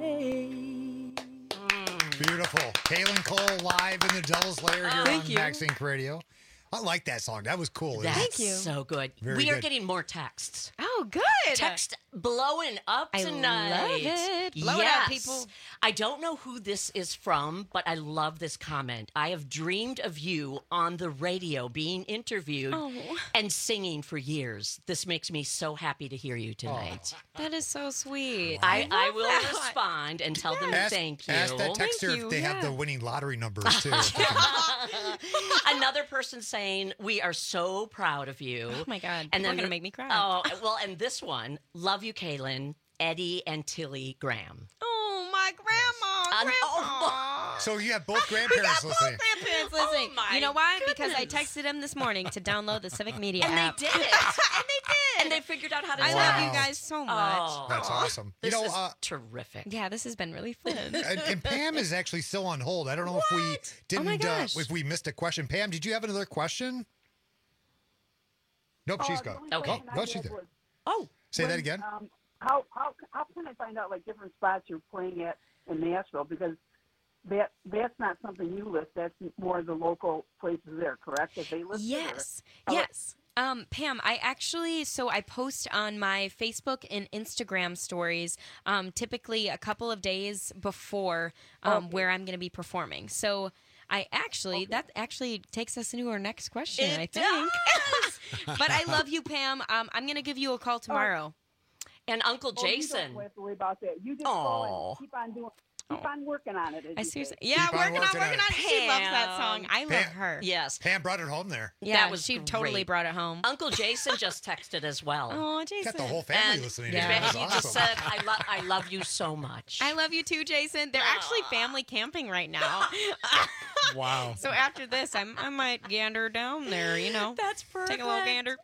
Beautiful. Kaylin Cole live in the Devil's Lair here Thank on you. Max Inc Radio. I like that song. That was cool. It was- That's so good. Very we are good. getting more texts. Oh, good. Text blowing up I tonight. love it. Blow it yes. up, people. I don't know who this is from, but I love this comment. I have dreamed of you on the radio being interviewed Oh. and singing for years. This makes me so happy to hear you tonight. That is so sweet. I, I, love will that. respond and tell them Ask, thank you. ask that texter Thank you, if they have yeah. the winning lottery numbers, too. Another person saying, we are so proud of you. Oh my God. And People are then gonna make me cry. Oh, well, and this one, love you, Kaylin, Eddie and Tilly Graham. Oh, my grandma. Un- grandma. So you have both grandparents listening. Grandparents listening. Oh, my you know why? Because I goodness. texted them this morning to download the Civic Media And app. they did it. and they did. And they figured out how to I do love it. you guys so much. Oh, That's awesome. You This know, is uh, terrific. Yeah, this has been really fun. and, and Pam is actually still on hold. I don't know if we didn't, Oh my uh, gosh. if we missed a question. Pam, did you have another question? Nope, Oh, she's the gone. only Oh, question I no, had she's there. was, Oh, Say that when, again. Um, how how how can I find out like different spots you're playing at in Nashville? Because that that's not something you list. That's more the local places there, correct? If they list it, or- Yes. Oh, Yes. Um, Pam, I actually, so I post on my Facebook and Instagram stories, um, typically a couple of days before um, Okay. where I'm going to be performing. So I actually, that actually takes us into our next question, It I think. But I love you, Pam. Um, I'm going to give you a call tomorrow. And Uncle Oh, you Jason. don't have to worry about that. You just Aw. go and keep on doing, keep on working on it. as I you seriously, say. yeah, Keep on working on, working working on on it. it. She loves that song. Pam. I love Pam. her. Yes. Pam brought it home there. Yeah, That was she totally great. brought it home. Uncle Jason just texted as well. Oh, Jason. Got the whole family And listening yeah. to you. That's he awesome. just said, I, lo- I love you so much. I love you too, Jason. They're actually family camping right now. Wow. So after this, I'm, I might gander down there, you know. That's perfect. Take a little gander.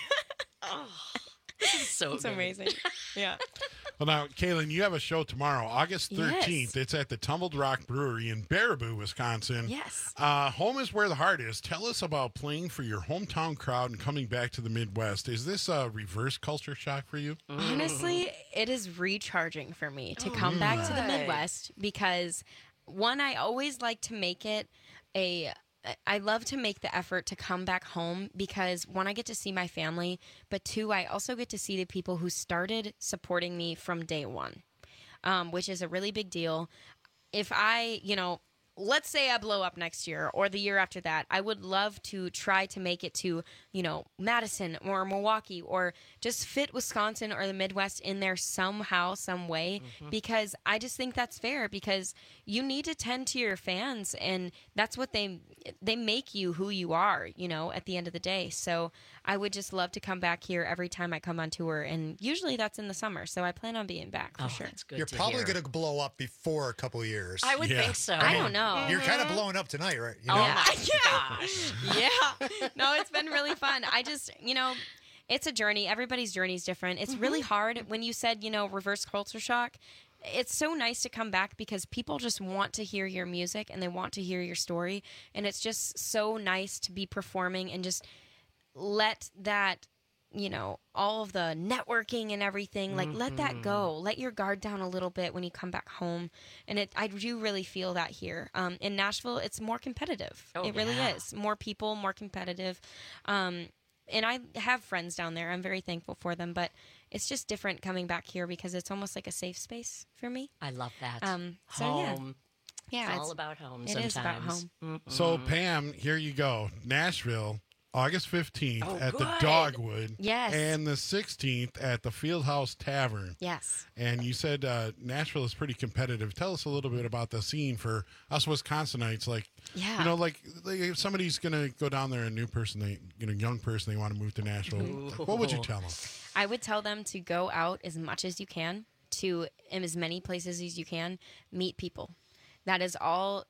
Oh, this is so It's good. amazing. Yeah. Well, now, Kaylin, you have a show tomorrow, August thirteenth. Yes. It's at the Tumbled Rock Brewery in Baraboo, Wisconsin. Yes. Uh, home is where the heart is. Tell us about playing for your hometown crowd and coming back to the Midwest. Is this a reverse culture shock for you? Honestly, it is recharging for me to come back to the Midwest because, one, I always like to make it a. I love to make the effort to come back home because, one, I get to see my family, but two, I also get to see the people who started supporting me from day one, um, which is a really big deal. If I, you know, let's say I blow up next year or the year after that, I would love to try to make it to, you know, Madison or Milwaukee or just fit Wisconsin or the Midwest in there somehow, some way, because I just think that's fair because you need to tend to your fans and that's what they, they make you who you are, you know, at the end of the day. So I would just love to come back here every time I come on tour. And usually that's in the summer. So I plan on being back for Oh, sure. that's good You're to probably hear. going to blow up before a couple of years. I would Yeah. think so. I don't know. You're kind of blowing up tonight, right? You know? Oh my gosh. Yeah. No, it's been really fun. I just, you know, it's a journey. Everybody's journey is different. It's really hard when you said, you know, reverse culture shock. It's so nice to come back because people just want to hear your music and they want to hear your story. And it's just so nice to be performing and just let that, you know, all of the networking and everything, like let that go. Let your guard down a little bit when you come back home. And it, I do really feel that here. Um, in Nashville, it's more competitive. Oh, it really yeah. is. More people, more competitive. Um, and I have friends down there. I'm very thankful for them, but it's just different coming back here because it's almost like a safe space for me. I love that. Um, so home. Yeah, yeah, it's all it's about home. It sometimes. is about home. Mm-mm. So, Pam, here you go. Nashville, August fifteenth Oh, at the good. Dogwood. Yes. And the sixteenth at the Fieldhouse Tavern. Yes. And you said uh, Nashville is pretty competitive. Tell us a little bit about the scene for us Wisconsinites. Like, Yeah. you know, like, like if somebody's going to go down there, a new person, they, you know, young person, they want to move to Nashville. Mhm. What would you tell them? I would tell them to go out as much as you can, to in as many places as you can, meet people. That is all.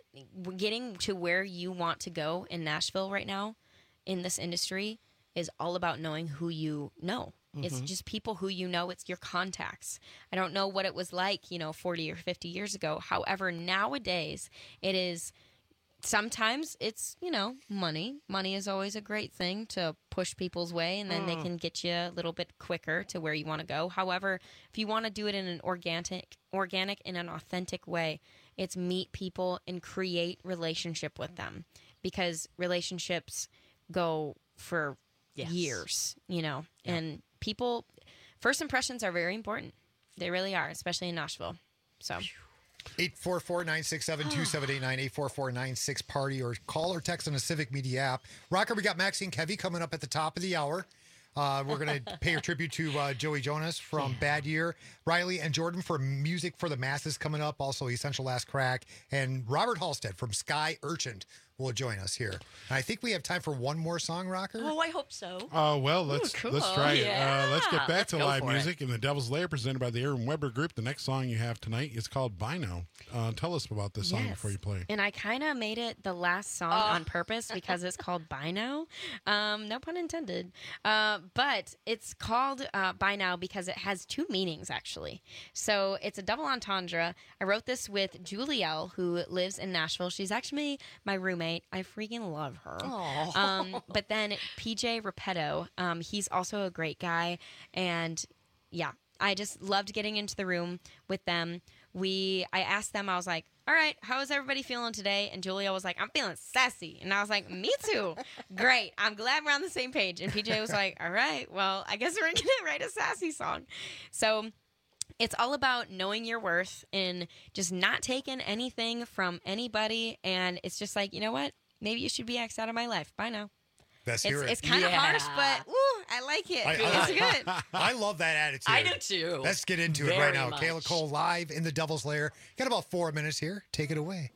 Getting to where you want to go in Nashville right now, in this industry, is all about knowing who you know. It's Mhm. just people who you know. It's your contacts. I don't know what it was like, you know, forty or fifty years ago. However, nowadays it is. Sometimes it's, you know, money. Money is always a great thing to push people's way, and then they Mm. can get you a little bit quicker to where you want to go. However, if you want to do it in an organic, organic, in an authentic way, it's meet people and create relationship with them, because relationships go for Yes. years, you know, and people, first impressions are very important. They really are, especially in Nashville. So. eight four four, nine six seven, two seven eight nine, eight four four, nine six party, or call or text on the Civic Media app. Rocker, we got Maxine Kevy coming up at the top of the hour. Uh, we're going to pay a tribute to uh, Joey Jonas from Bad Year. Riley and Jordan for Music for the Masses coming up. Also, Essential Last Crack. And Robert Halstead from Sky Urchin will join us here. And I think we have time for one more song, Rocker. Oh, I hope so. Oh, well, let's Ooh, cool. let's try it. Yeah. Uh, let's get back Let's to go live for it. music and the Devil's Lair presented by the Aaron Weber Group. The next song you have tonight is called By Now. Uh, tell us about this song Yes. before you play. And I kind of made it the last song on purpose because it's called By Now. Um, no pun intended. Uh, but it's called uh, By Now because it has two meanings, actually. So it's a double entendre. I wrote this with Julielle, who lives in Nashville. She's actually my roommate. I freaking love her. Aw. Um, but then P J Repetto, um, he's also a great guy. And yeah, I just loved getting into the room with them. We, I asked them, I was like, all right, how is everybody feeling today? And Julia was like, I'm feeling sassy. And I was like, me too. Great. I'm glad we're on the same page. And P J was like, all right, well, I guess we're going to write a sassy song. So it's all about knowing your worth and just not taking anything from anybody. And it's just like, you know what? Maybe you should be X'd out of my life. Bye now. Let's it's hear it. It's kind of Yeah. harsh, but woo, I like it. I, it's I- good. I love that attitude. I do too. Let's get into it Very right now. much. Kayla Cole live in the Devil's Lair. Got about four minutes here. Take it away.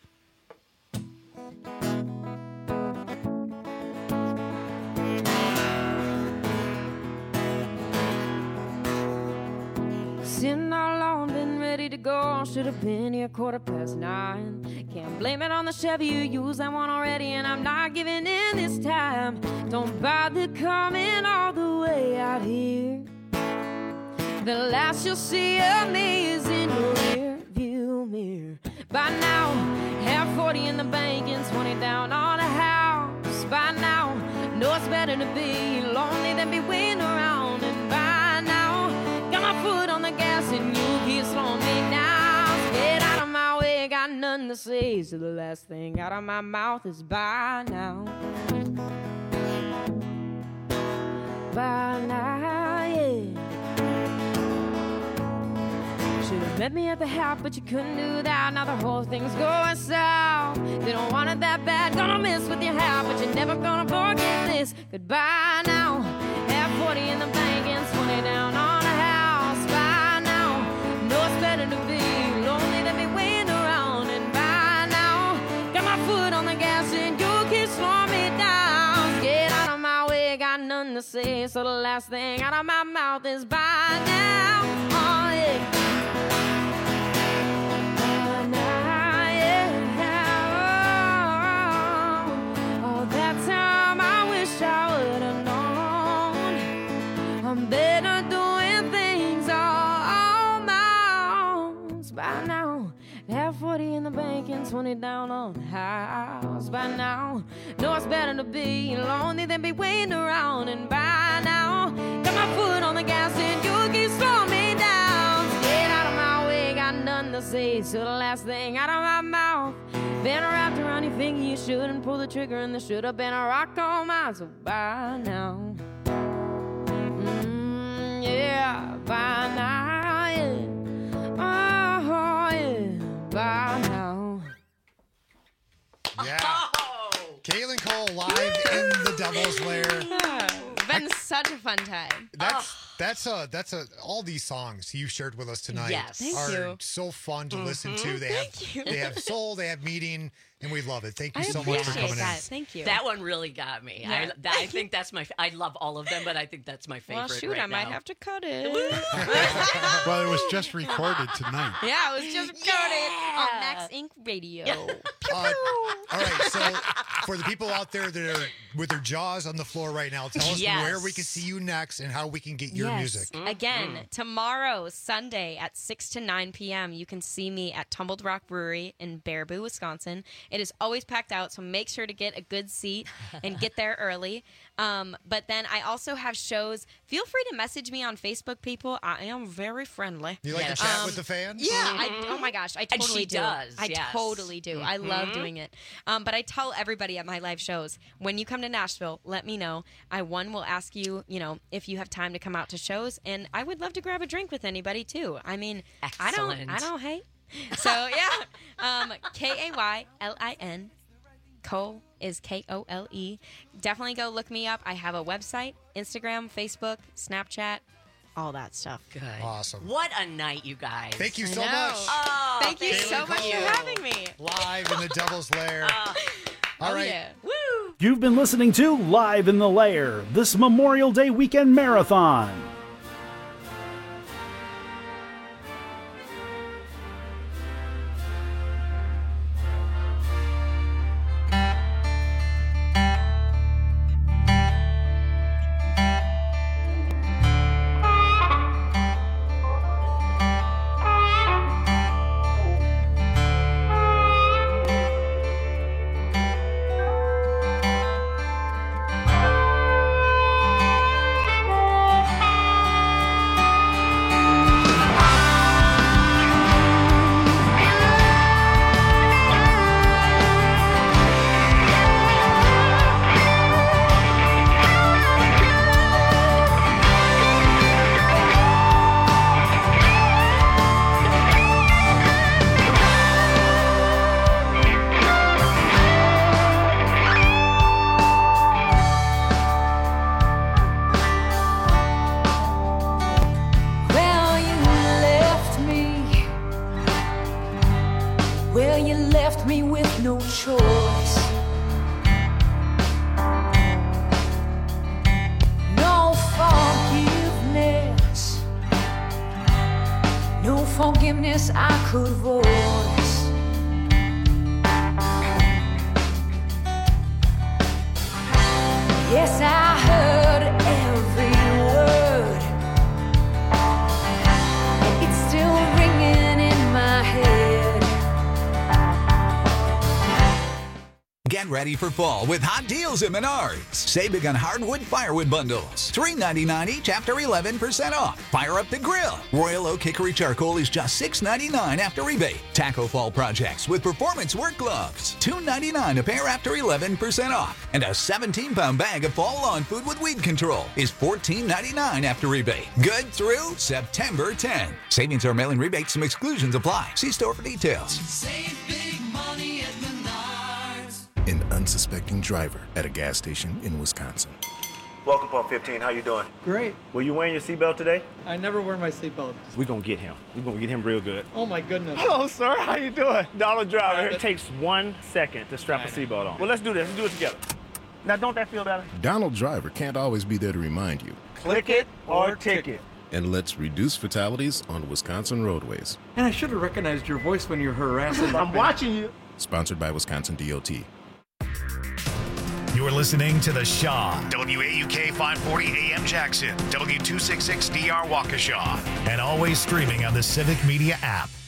Sitting all alone, been ready to go. Should have been here quarter past nine. Can't blame it on the Chevy, you used that one already, and I'm not giving in this time. Don't bother coming all the way out here. The last you'll see of me is in your rear view mirror. By now, have forty in the bank and twenty down on a house. By now, know it's better to be lonely than be waiting around. And by now, got my foot on the gas and you keep slowing me down. Get out of my way, got nothing to say. So the last thing out of my mouth is bye now. Bye now, yeah. Should've met me at the house, but you couldn't do that. Now the whole thing's going south. They don't want it that bad, gonna miss with your hat, but you're never gonna forget this. Goodbye now. Have forty in the bank and twenty down on a house. Bye now. Know it's better to be lonely than be waiting around. And bye now. Got my foot on the gas and you keep slowing me down. Get out of my way, got nothing to say. So the last thing out of my mouth is bye now. Oh, yeah. I'm better doing things all on my own. By now, have forty in the bank and twenty down on the house. By now, know it's better to be lonely than be waiting around. And by now, got my foot on the gas and you keep slowing me down. Get out of my way, got nothing to say. So the last thing out of my mouth Been wrapped around your finger, you shouldn't pull the trigger, and there should have been a rock on mine, so by now. Mm, yeah, by now, yeah. Oh, yeah, by now. Yeah. Caitlin Cole live in the Devil's Lair. Been such a fun time. That's that's a that's a all these songs you shared with us tonight Yes. Thank are you. so fun to listen to. Mhm. They Thank have you. they have soul, they have meaning, and we love it. Thank you I so much for appreciate coming that. in. Thank you. That one really got me. Yeah. I, I think that's my. I love all of them, but I think that's my favorite. Well, shoot, right I might now. have to cut it. Well, it was just recorded tonight. Yeah, it was just recorded on Max Incorporated. Radio. Uh, all right, so for the people out there that are with their jaws on the floor right now, tell us Yes. where we can see you next and how we can get your Yes. music. Again, tomorrow, Sunday at six to nine p.m., you can see me at Tumbled Rock Brewery in Baraboo, Wisconsin. It is always packed out, so make sure to get a good seat and get there early. Um, but then I also have shows. Feel free to message me on Facebook, people. I am very friendly. You like to chat with the fans? Yeah. I, oh, my gosh. I And totally she do. does, I yes. totally do. I love Mhm. doing it. Um, but I tell everybody at my live shows, when you come to Nashville, let me know. I, one, will ask you, you know, if you have time to come out to shows. And I would love to grab a drink with anybody, too. I mean, I don't, I Excellent. don't hate. So, yeah. Um, K A Y L I N. Cole is K O L E. Definitely go look me up. I have a website, Instagram, Facebook, Snapchat, all that stuff. Good. Awesome. What a night, you guys. Thank you I so know. much. Oh, Thank you Caitlin so much Cole. for having me. Live in the Devil's Lair. All oh, right. yeah. Woo! You've been listening to Live in the Lair, this Memorial Day weekend marathon. Well, you left me. Well, you left me with no choice. No forgiveness. No forgiveness I could voice. Yes, I heard every word. It's still ringing in my head. Get ready for fall with hot deals at Menards. Save big on hardwood firewood bundles. three ninety-nine each after eleven percent off. Fire up the grill. Royal Oak Hickory Charcoal is just six ninety-nine after rebate. Taco Fall projects with performance work gloves. two ninety-nine a pair after eleven percent off. And a seventeen pound bag of fall lawn food with weed control is fourteen ninety-nine after rebate. Good through September tenth. Savings are mailing rebates. Some exclusions apply. See store for details. Save big money at Menards. An unsuspecting driver at a gas station in Wisconsin. Welcome, Pump fifteen. How you doing? Great. Were you wearing your seatbelt today? I never wear my seatbelt. We're gonna get him. We're gonna get him real good. Oh my goodness. Hello, sir. How you doing? Dollar driver. Right. It takes one second to strap a seatbelt on. Well, let's do this. Let's do it together. Now, don't that feel better? Donald Driver can't always be there to remind you. Click it or ticket. And let's reduce fatalities on Wisconsin roadways. And I should have recognized your voice when you're harassing. I'm watching you. Sponsored by Wisconsin D O T. You're listening to The Shaw, W A U K five forty A M Jackson, W two sixty-six D R Waukesha, and always streaming on the Civic Media app.